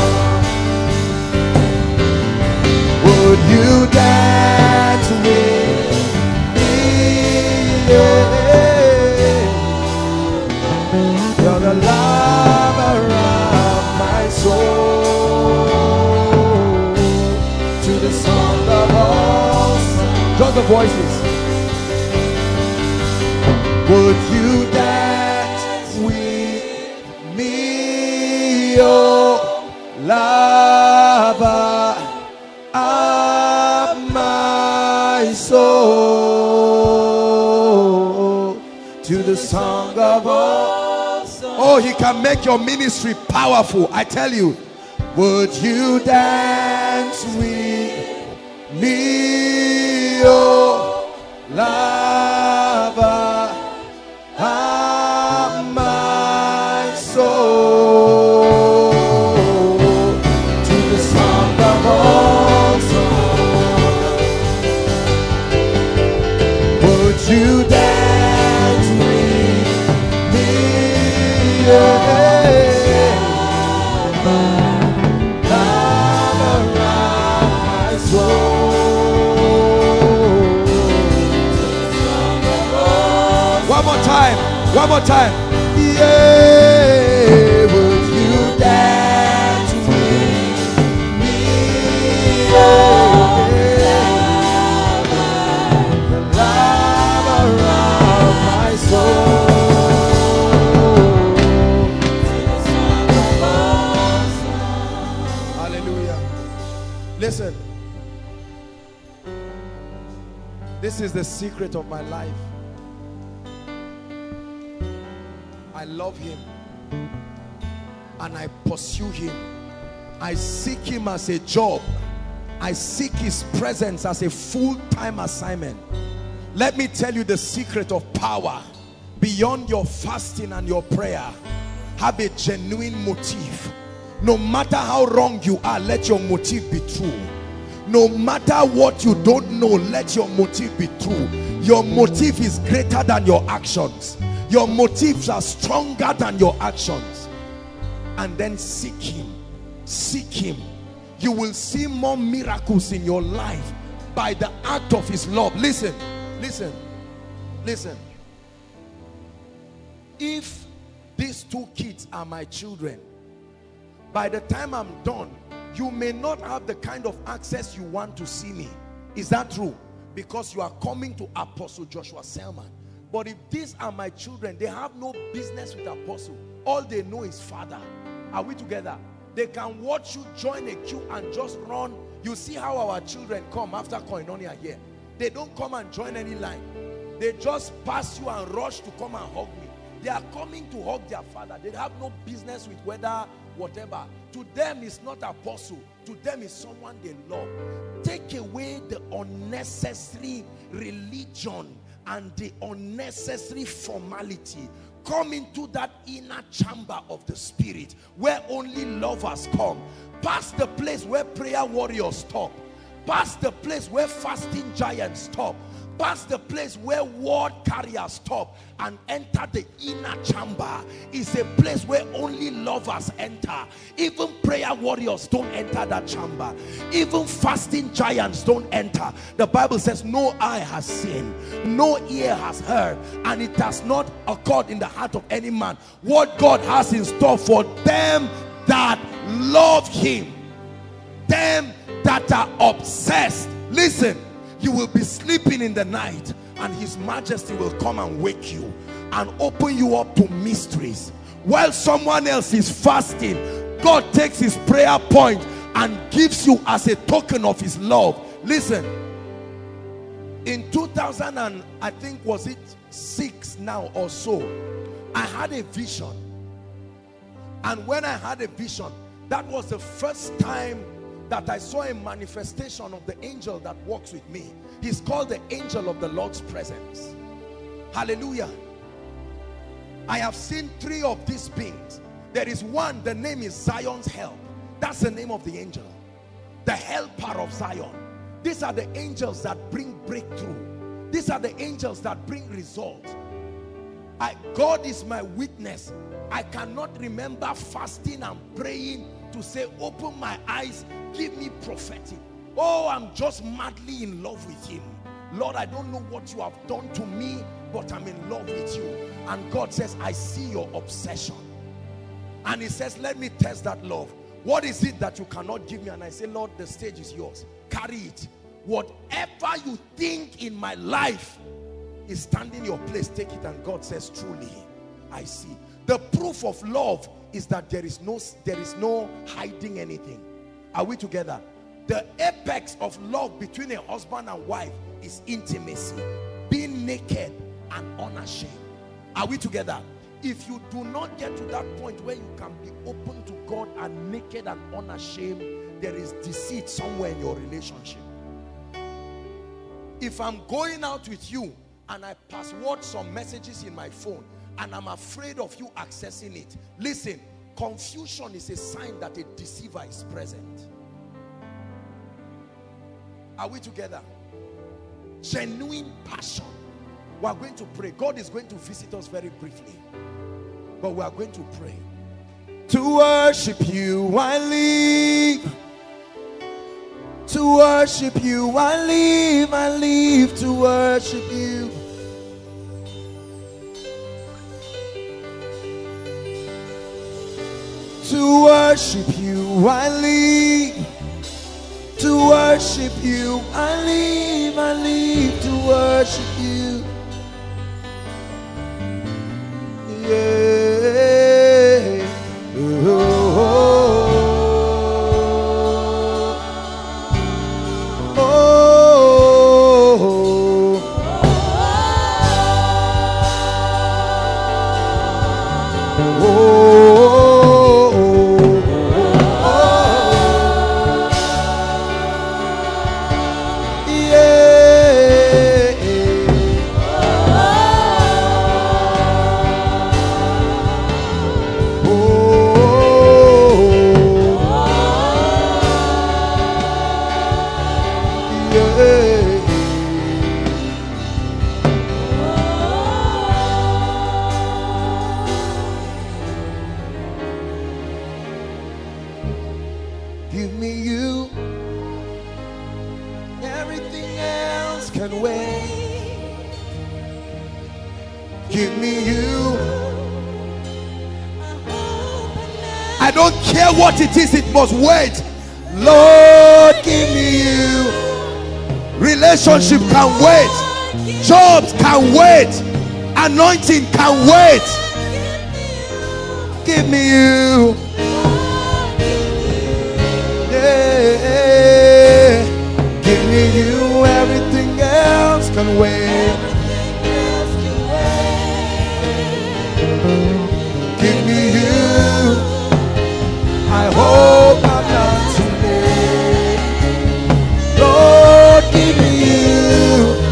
Would you dance with me? Yeah. You're the lover of my soul, to the song of all songs. Just the voices. Would you dance with me, oh lover of my soul, to the song of all songs? Oh, he can make your ministry powerful, I tell you. Would you dance with me, oh lover of my soul, to the song of all songs? Would you dance with me, yeah, lover of my soul? One more time, one more time. Yeah, would you dance with me, yeah, the lover of my soul? Hallelujah. Listen, this is the secret of my life. I love him and I pursue him. I seek him as a job. I seek his presence as a full-time assignment. Let me tell you the secret of power. Beyond your fasting and your prayer, have a genuine motive. No matter how wrong you are, let your motive be true. No matter what you don't know, let your motive be true. Your motive is greater than your actions. Your motives are stronger than your actions. And then seek him. Seek him. You will see more miracles in your life by the act of his love. Listen, listen, listen. If these two kids are my children, by the time I'm done, you may not have the kind of access you want to see me. Is that true? Because you are coming to Apostle Joshua Selman. But if these are my children, they have no business with Apostle. All they know is Father. Are we together? They can watch you join a queue and just run. You see how our children come after Koinonia here. They don't come and join any line. They just pass you and rush to come and hug me. They are coming to hug their father. They have no business with whether whatever. To them it's not Apostle. To them it's someone they love. Take away the unnecessary religion and the unnecessary formality. Come into that inner chamber of the spirit where only lovers come. Past the place where prayer warriors stop. Past the place where fasting giants stop. Past the place where word carriers stop and enter the inner chamber. Is a place where only lovers enter. Even prayer warriors don't enter that chamber. Even fasting giants don't enter. The Bible says no eye has seen, no ear has heard, and it has not occurred in the heart of any man what God has in store for them that love him, them that are obsessed. Listen, you will be sleeping in the night and his majesty will come and wake you and open you up to mysteries. While someone else is fasting, God takes his prayer point and gives you as a token of his love. Listen, in 2000 and I think was it 6 now or so, I had a vision. And when I had a vision, that was the first time that I saw a manifestation of the angel that walks with me. He's called the angel of the Lord's presence. Hallelujah. I have seen 3 of these beings. There is one, the name is Zion's help. That's the name of the angel. The helper of Zion. These are the angels that bring breakthrough. These are the angels that bring results. God is my witness. I cannot remember fasting and praying to say, open my eyes, give me prophetic. Oh, I'm just madly in love with him. Lord, I don't know what you have done to me, but I'm in love with you. And God says, I see your obsession. And he says, let me test that love. What is it that you cannot give me? And I say, Lord, the stage is yours. Carry it. Whatever you think in my life is standing your place, take it. And God says, truly, I see. The proof of love is that there is no hiding anything. Are we together? The apex of love between a husband and wife is intimacy, being naked and unashamed. Are we together? If you do not get to that point where you can be open to God and naked and unashamed, there is deceit somewhere in your relationship. If I'm going out with you and I password some messages in my phone and I'm afraid of you accessing it, listen, confusion is a sign that a deceiver is present. Are we together? Genuine passion. We are going to pray. God is going to visit us very briefly, but we are going to pray. To worship you I live. To worship you I live to worship you. To worship you I live. To worship you I live to worship you. Yeah. everything else can wait. Give me you. I don't care what it is, it must wait. Lord, give me you. Relationship can wait. Jobs can wait. Anointing can wait. Give me you. Yeah. Give me you. Everything else can wait. Give me you. I hope I'm not too late. Lord, give me you.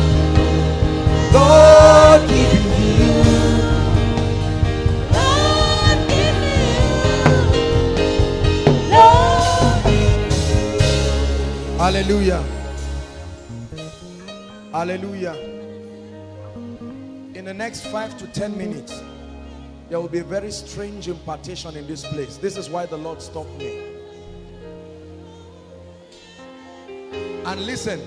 Lord, give me you. Lord, give me you. Lord, give me you. Hallelujah. Hallelujah. In the next 5 to 10 minutes, there will be a very strange impartation in this place. This is why the Lord stopped me. And listen,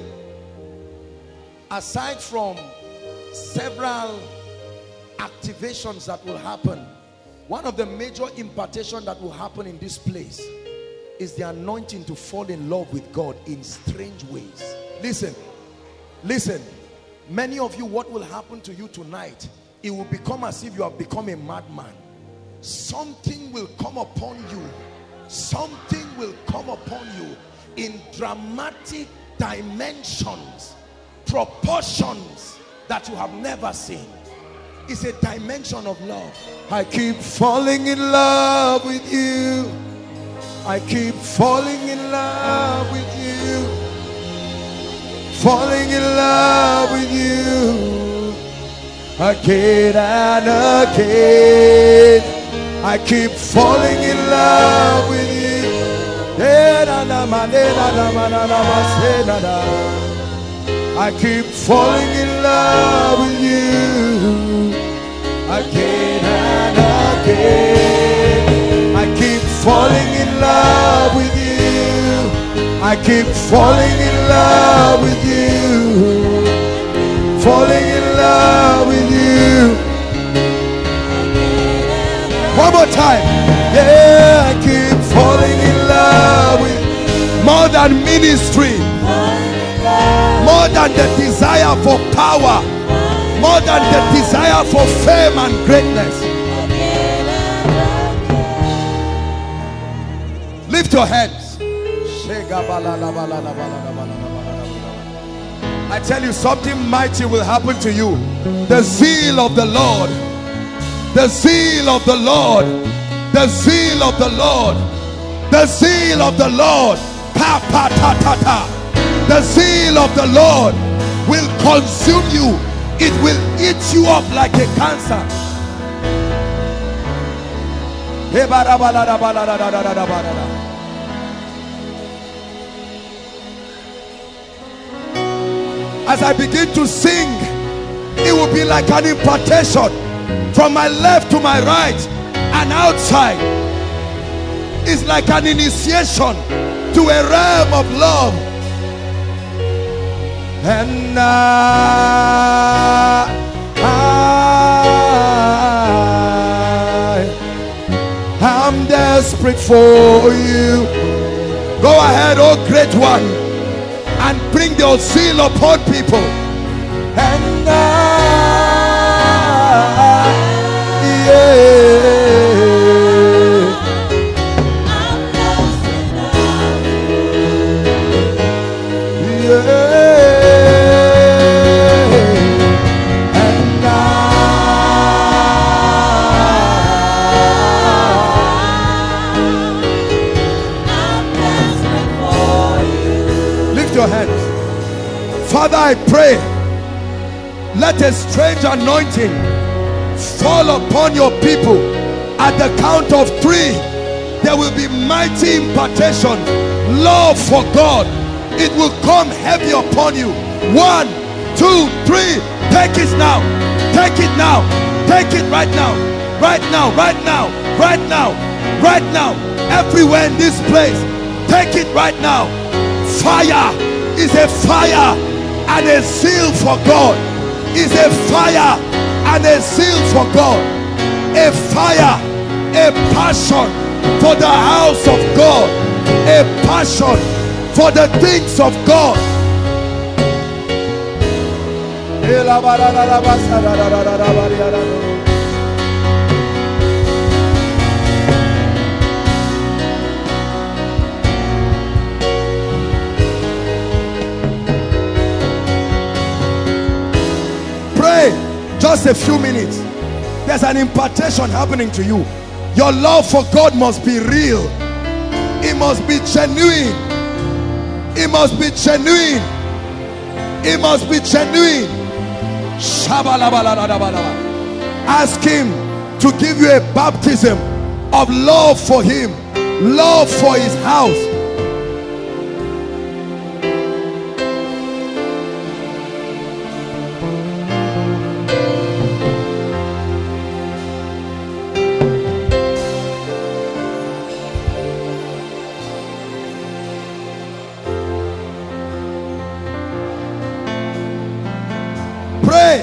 aside from several activations that will happen, one of the major impartation that will happen in this place is the anointing to fall in love with God in strange ways. Listen, listen. Many of you, what will happen to you tonight, it will become as if you have become a madman. Something will come upon you. Something will come upon you in dramatic dimensions, proportions that you have never seen. It's a dimension of love. I keep falling in love with you. I keep falling in love with you. Falling in love with you. Again and again, I keep falling in love with you. I keep falling in love with you. Again and again, I keep falling in love with you. I keep falling in love with you. Falling in love with you. One more time. Yeah, I keep falling in love with you. More than ministry, more than the desire for power, more than the desire for fame and greatness. Lift your hands. I tell you, something mighty will happen to you. The zeal of the Lord, the zeal of the Lord, the zeal of the Lord, the zeal of the Lord, pa pa ta ta ta. The zeal of the Lord will consume you. It will eat you up like a cancer. As I begin to sing, it will be like an impartation from my left to my right and outside. It's like an initiation to a realm of love. And I'm desperate for you. Go ahead, oh great one, and bring your zeal upon people. And your hands. Father, I pray, let a strange anointing fall upon your people. At the count of 3, there will be mighty impartation, love for God. It will come heavy upon you. 1, 2, 3. Take it now. Take it now. Take it right now. Right now. Right now. Right now. Right now. Everywhere in this place. Take it right now. Fire is a fire and a zeal for God. Is a fire and a zeal for God. A fire, a passion for the house of God. A passion for the things of God. Pray just a few minutes. There's an impartation happening to you. Your love for God must be real. It must be genuine. It must be genuine. It must be genuine. Ask him to give you a baptism of love for him, love for his house. Pray.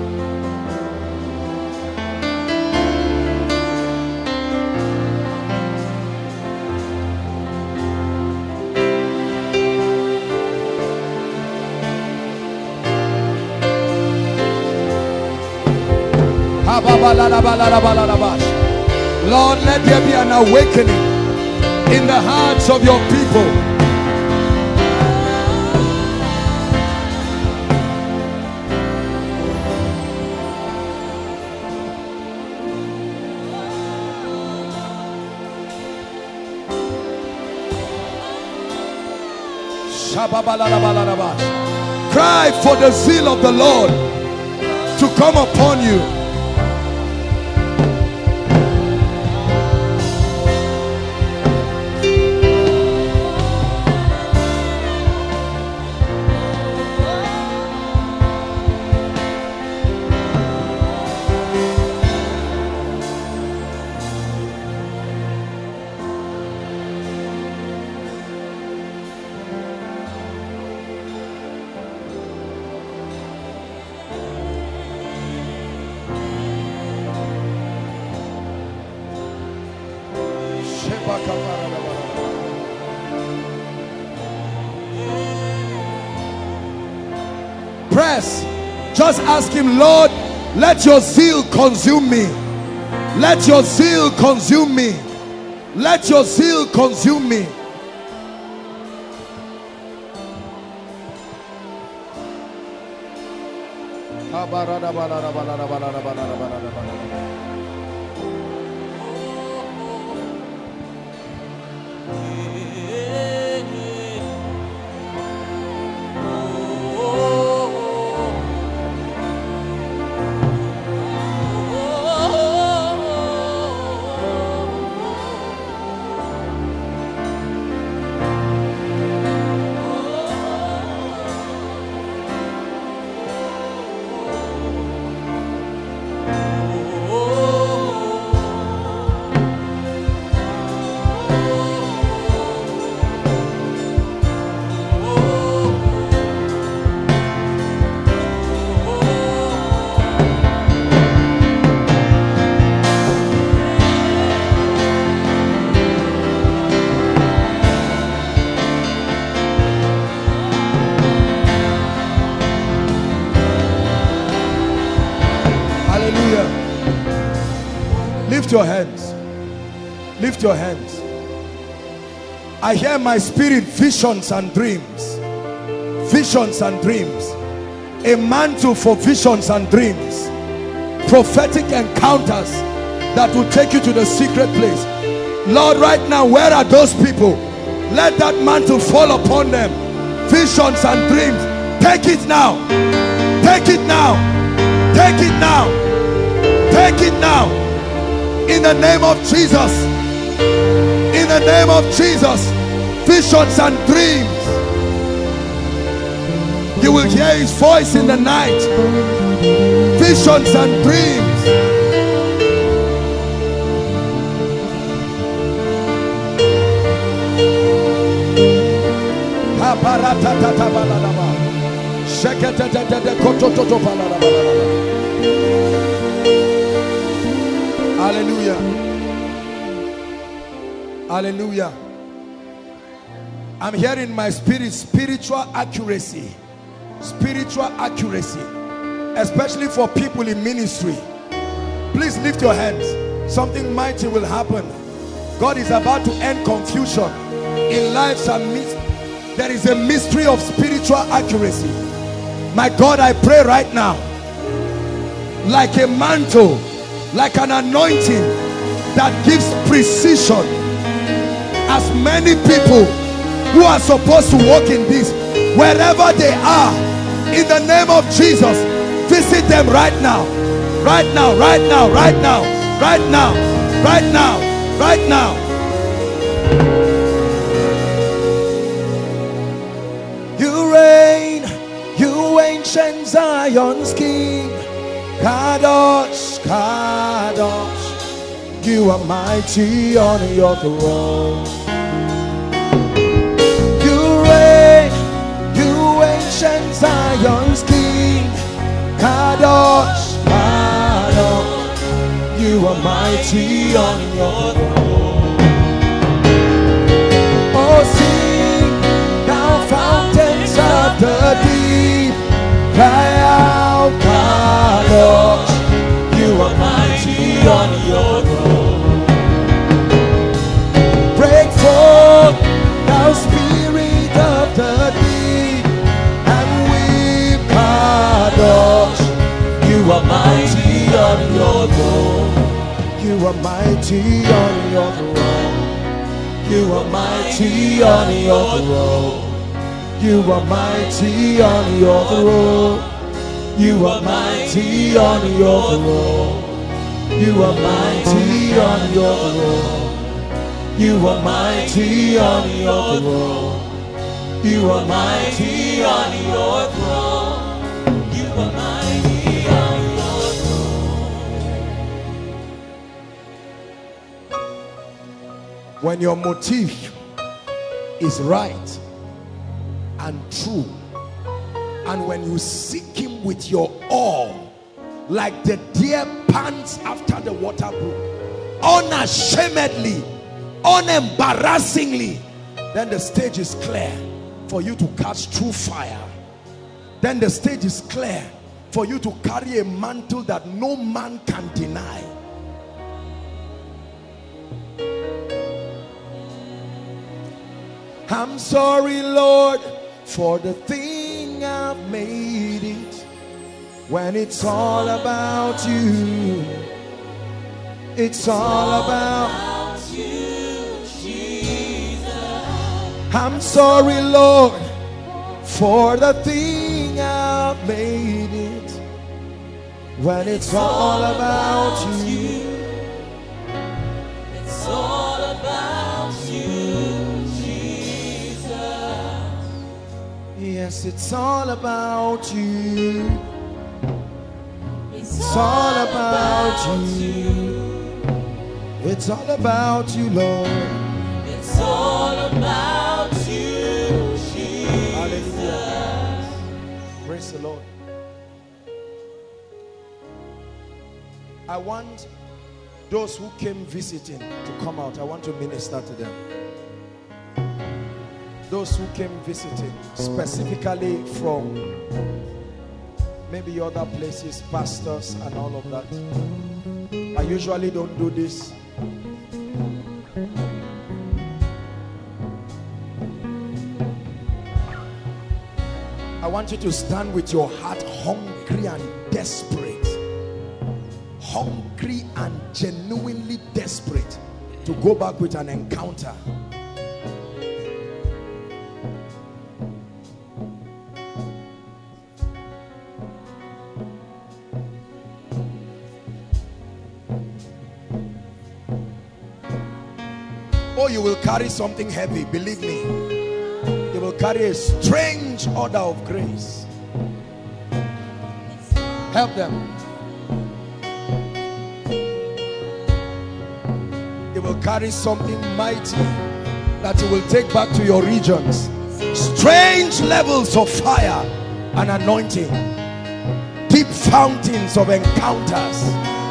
Lord, let there be an awakening in the hearts of your people. Cry for the zeal of the Lord to come upon you. Press. Just ask him, Lord, let your zeal consume me. Let your zeal consume me. Let your zeal consume me. Lift your hands. Lift your hands. I hear in my spirit visions and dreams. Visions and dreams. A mantle for visions and dreams. Prophetic encounters that will take you to the secret place. Lord, right now, where are those people? Let that mantle fall upon them. Visions and dreams. Take it now. Take it now. Take it now. Take it now. In the name of Jesus. In the name of Jesus. Visions and dreams. You will hear his voice in the night. Visions and dreams. Hallelujah. Hallelujah. I'm hearing my spirit, spiritual accuracy. Spiritual accuracy. Especially for people in ministry. Please lift your hands. Something mighty will happen. God is about to end confusion in lives and mystery. There is a mystery of spiritual accuracy. My God, I pray right now, like a mantle, like an anointing that gives precision. As many people who are supposed to walk in this, wherever they are, in the name of Jesus, visit them right now. Right now, right now, right now, right now, right now, right now. You reign, you ancient Zion's King. Kadosh, Kadosh, you are mighty on your throne. You reign, you ancient Zion's King. Kadosh, Kadosh, you are mighty on your throne. Oh, sing, thou fountains of the deep, cry out, Kadosh, you are mighty on your throne. Break forth, thou spirit of the deep, and weep, Kadosh, you are mighty on your throne. You are mighty on your throne. You are mighty on your throne. You are mighty on your throne. You are mighty on your throne. You are mighty on your throne. You are mighty on your throne. You are mighty on your throne. You are mighty on your throne. When your motive is right and true, and when you seek him with your all, like the deer pants after the water brook, unashamedly, unembarrassingly, then the stage is clear for you to catch true fire. Then the stage is clear for you to carry a mantle that no man can deny. I'm sorry, Lord, for the thing I've made it, when it's all about you. It's all about you, Jesus. I'm sorry, Lord, for the thing I've made it, when it's all about you. It's all about you, Jesus. Yes, it's all about you. It's all about you. It's all about you, Lord. It's all about you, Jesus. Hallelujah. Praise the Lord. I want those who came visiting to come out. I want to minister to them. Those who came visiting, specifically from maybe other places, pastors and all of that. I usually don't do this. I want you to stand with your heart hungry and desperate. Hungry and genuinely desperate to go back with an encounter. Oh, you will carry something heavy, believe me. You will carry a strange order of grace. Help them. You will carry something mighty that you will take back to your regions. Strange levels of fire and anointing. Deep fountains of encounters.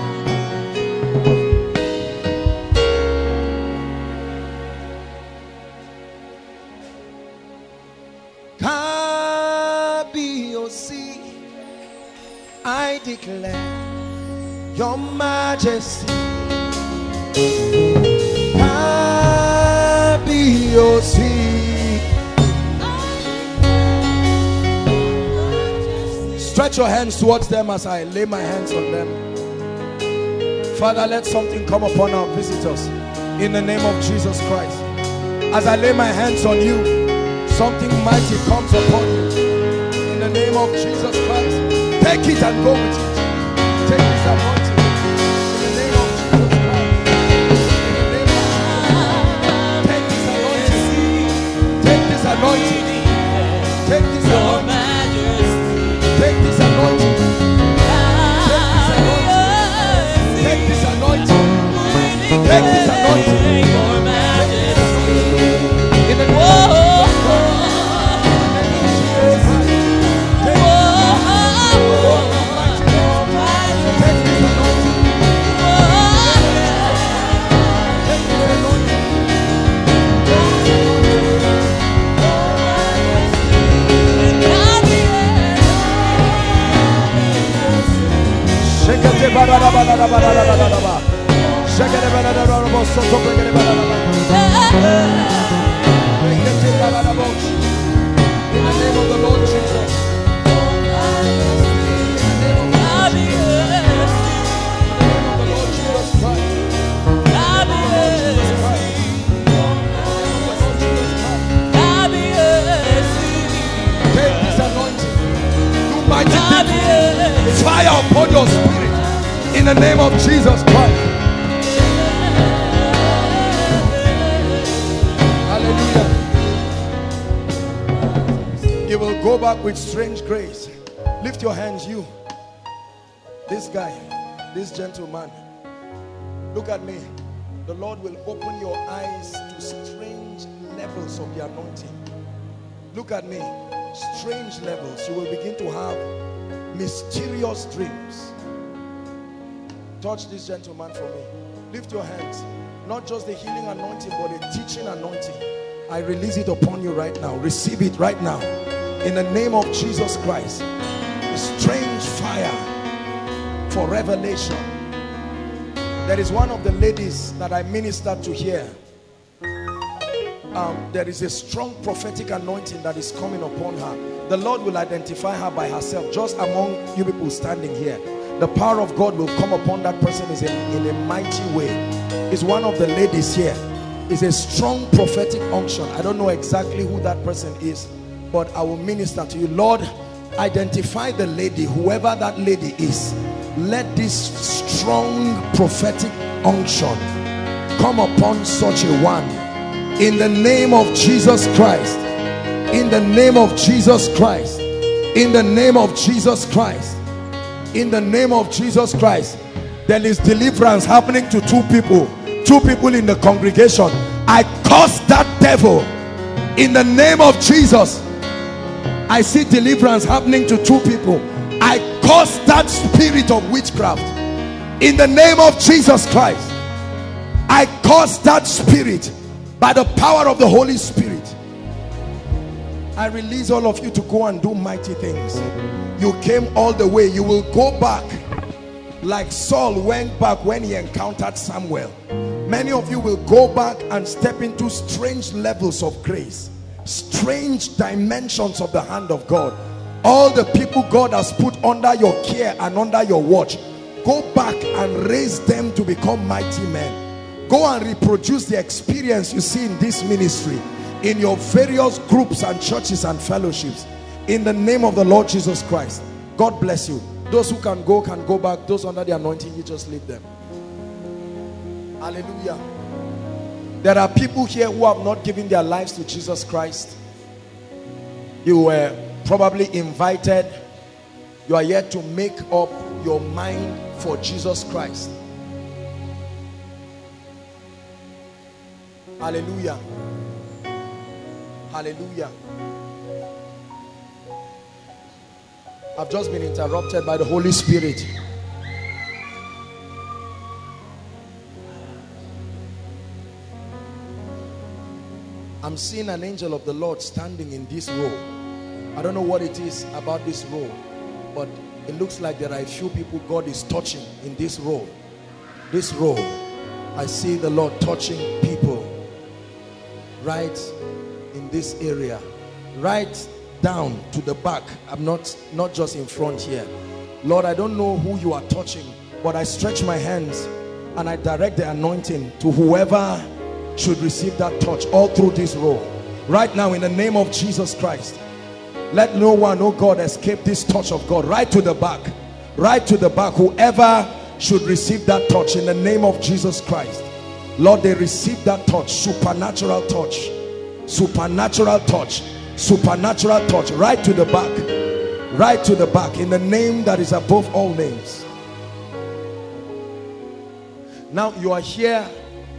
Kabiosi, I declare your majesty. Kabiosi. Stretch your hands towards them as I lay my hands on them. Father, let something come upon our visitors in the name of Jesus Christ. As I lay my hands on you, something mighty comes upon you in the name of Jesus Christ. Take it and go with it. Take this anointing in the name of Jesus Christ. In the name of Jesus. Take this anointing. Take this anointing. Take this anointing. Take this anointing. Take this anointing. Take this anointing. In the name of Jesus Christ. In the name of the Lord Jesus. Fire upon your spirit in the name of Jesus Christ. Hallelujah. You will go back with strange grace. Lift your hands, you. This guy, this gentleman. Look at me. The Lord will open your eyes to strange levels of the anointing. Look at me. Strange levels. You will begin to have mysterious dreams. Touch this gentleman for me. Lift your hands. Not just the healing anointing, but a teaching anointing. I release it upon you right now. Receive it right now. In the name of Jesus Christ. A strange fire for revelation. There is one of the ladies that I ministered to here. There is a strong prophetic anointing that is coming upon her. The Lord will identify her by herself, just among you people standing here. The power of God will come upon that person in a mighty way. It's one of the ladies here. It's a strong prophetic unction. I don't know exactly who that person is, but I will minister to you. Lord, identify the lady, whoever that lady is. Let this strong prophetic unction come upon such a one. In the name of Jesus Christ. In the name of Jesus Christ. In the name of Jesus Christ. In the name of Jesus Christ. There is deliverance happening to two people. Two people in the congregation. I curse that devil. In the name of Jesus. I see deliverance happening to two people. I curse that spirit of witchcraft. In the name of Jesus Christ. I curse that spirit. By the power of the Holy Spirit, I release all of you to go and do mighty things. You came all the way. You will go back like Saul went back when he encountered Samuel. Many of you will go back and step into strange levels of grace, strange dimensions of the hand of God. All the people God has put under your care and under your watch, go back and raise them to become mighty men. Go and reproduce the experience you see in this ministry, in your various groups and churches and fellowships. In the name of the Lord Jesus Christ. God bless you. Those who can go back. Those under the anointing, you just leave them. Hallelujah. There are people here who have not given their lives to Jesus Christ. You were probably invited. You are yet to make up your mind for Jesus Christ. Hallelujah. Hallelujah. I've just been interrupted by the Holy Spirit. I'm seeing an angel of the Lord standing in this row. I don't know what it is about this row, but it looks like there are a few people God is touching in this row. This row, I see the Lord touching people right in this area, right down to the back. I'm not just in front here. Lord, I don't know who you are touching, but I stretch my hands and I direct the anointing to whoever should receive that touch all through this row. Right now, in the name of Jesus Christ, let no one, oh God, escape this touch of God. Right to the back, right to the back, whoever should receive that touch in the name of Jesus Christ. Lord, they receive that touch, supernatural touch, supernatural touch, supernatural touch, right to the back, right to the back, in the name that is above all names. Now you are here.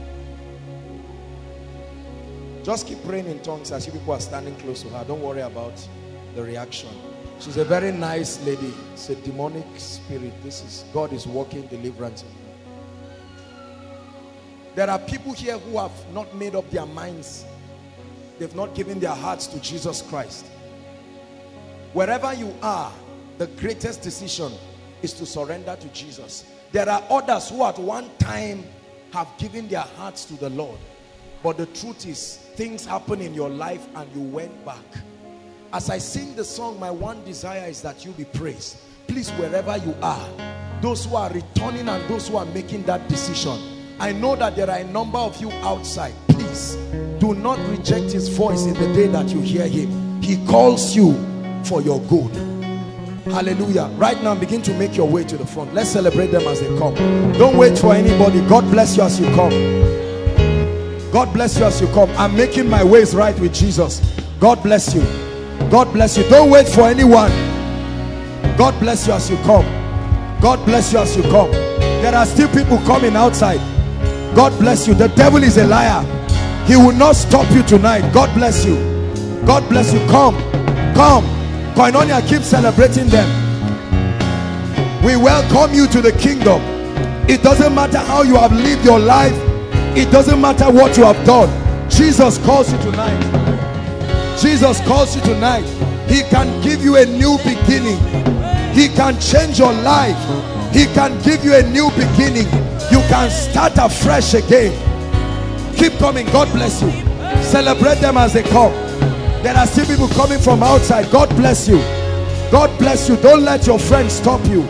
Just keep praying in tongues as you people are standing close to her. Don't worry about the reaction. She's a very nice lady. It's a demonic spirit. God is working deliverance in her. There are people here who have not made up their minds. They've not given their hearts to Jesus Christ. Wherever you are, the greatest decision is to surrender to Jesus. There are others who at one time have given their hearts to the Lord. But the truth is, things happen in your life and you went back. As I sing the song, my one desire is that you be praised. Please, wherever you are, those who are returning and those who are making that decision, I know that there are a number of you outside. Please, do not reject his voice in the day that you hear him. He calls you for your good. Hallelujah. Right now, begin to make your way to the front. Let's celebrate them as they come. Don't wait for anybody. God bless you as you come. God bless you as you come. I'm making my ways right with Jesus. God bless you. God bless you. Don't wait for anyone. God bless you as you come. God bless you as you come. There are still people coming outside. God bless you. The devil is a liar. He will not stop you tonight. God bless you. God bless you. Come. Come. Koinonia, keep celebrating them. We welcome you to the kingdom. It doesn't matter how you have lived your life. It doesn't matter what you have done. Jesus calls you tonight. Jesus calls you tonight. He can give you a new beginning. He can change your life. He can give you a new beginning. You can start afresh again. Keep coming. God bless you. Celebrate them as they come. There are still people coming from outside. God bless you. God bless you. Don't let your friends stop you.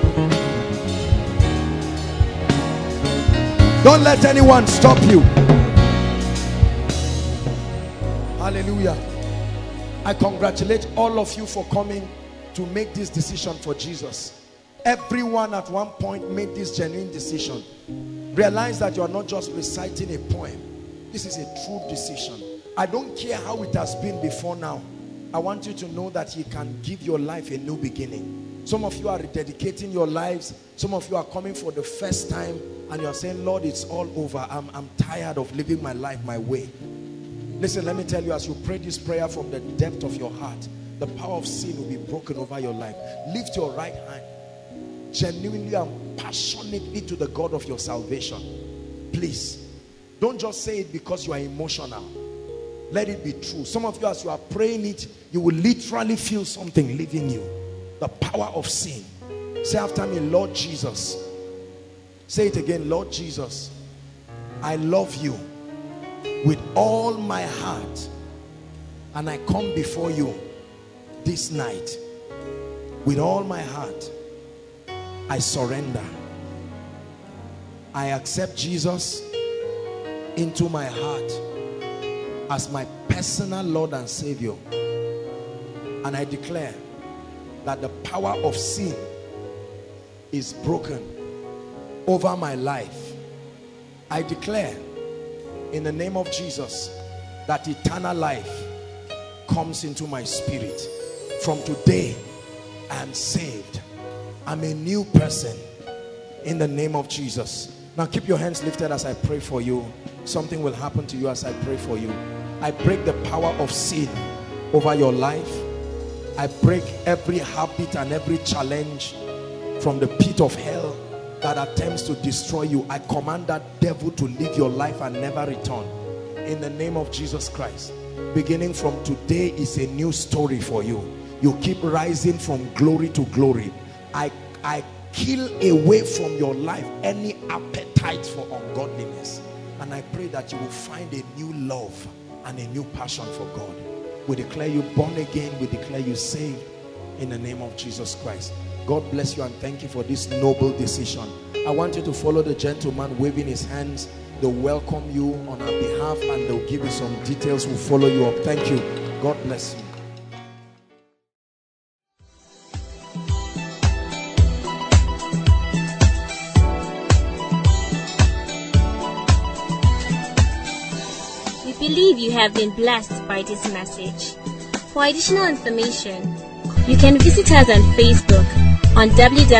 Don't let anyone stop you. Hallelujah. I congratulate all of you for coming to make this decision for Jesus. Everyone at one point made this genuine decision. Realize that you are not just reciting a poem. This is a true decision. I don't care how it has been before now. I want you to know that he can give your life a new beginning. Some of you are rededicating your lives. Some of you are coming for the first time and you are saying, Lord, it's all over. I'm tired of living my life my way. Listen, let me tell you, as you pray this prayer from the depth of your heart, the power of sin will be broken over your life. Lift your right hand genuinely and passionately to the God of your salvation. Please, don't just say it because you are emotional. Let it be true. Some of you, as you are praying it, you will literally feel something leaving you. The power of sin. Say after me, Lord Jesus. Say it again, Lord Jesus, I love you with all my heart, and I come before you this night with all my heart. I surrender. I accept Jesus into my heart as my personal Lord and Savior, and I declare that the power of sin is broken over my life. I declare in the name of Jesus that eternal life comes into my spirit. From today, I am saved. I'm a new person in the name of Jesus. Now keep your hands lifted as I pray for you. Something will happen to you as I pray for you. I break the power of sin over your life. I break every habit and every challenge from the pit of hell that attempts to destroy you. I command that devil to live your life and never return. In the name of Jesus Christ. Beginning from today is a new story for you. You keep rising from glory to glory. I kill away from your life any appetite for ungodliness. And I pray that you will find a new love and a new passion for God. We declare you born again. We declare you saved in the name of Jesus Christ. God bless you and thank you for this noble decision. I want you to follow the gentleman waving his hands. They'll welcome you on our behalf and they'll give you some details. We'll follow you up. Thank you. God bless you. We believe you have been blessed by this message. For additional information, you can visit us on Facebook on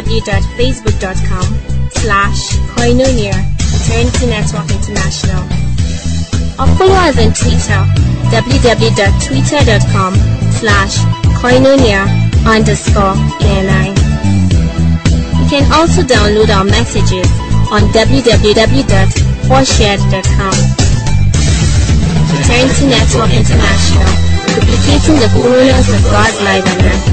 www.facebook.com/Koinonia Eternity Network International, or follow us on Twitter www.twitter.com/Koinonia_ENI. You can also download our messages on www.forshared.com. Eternity Network International, duplicating the fullness of God's life on earth.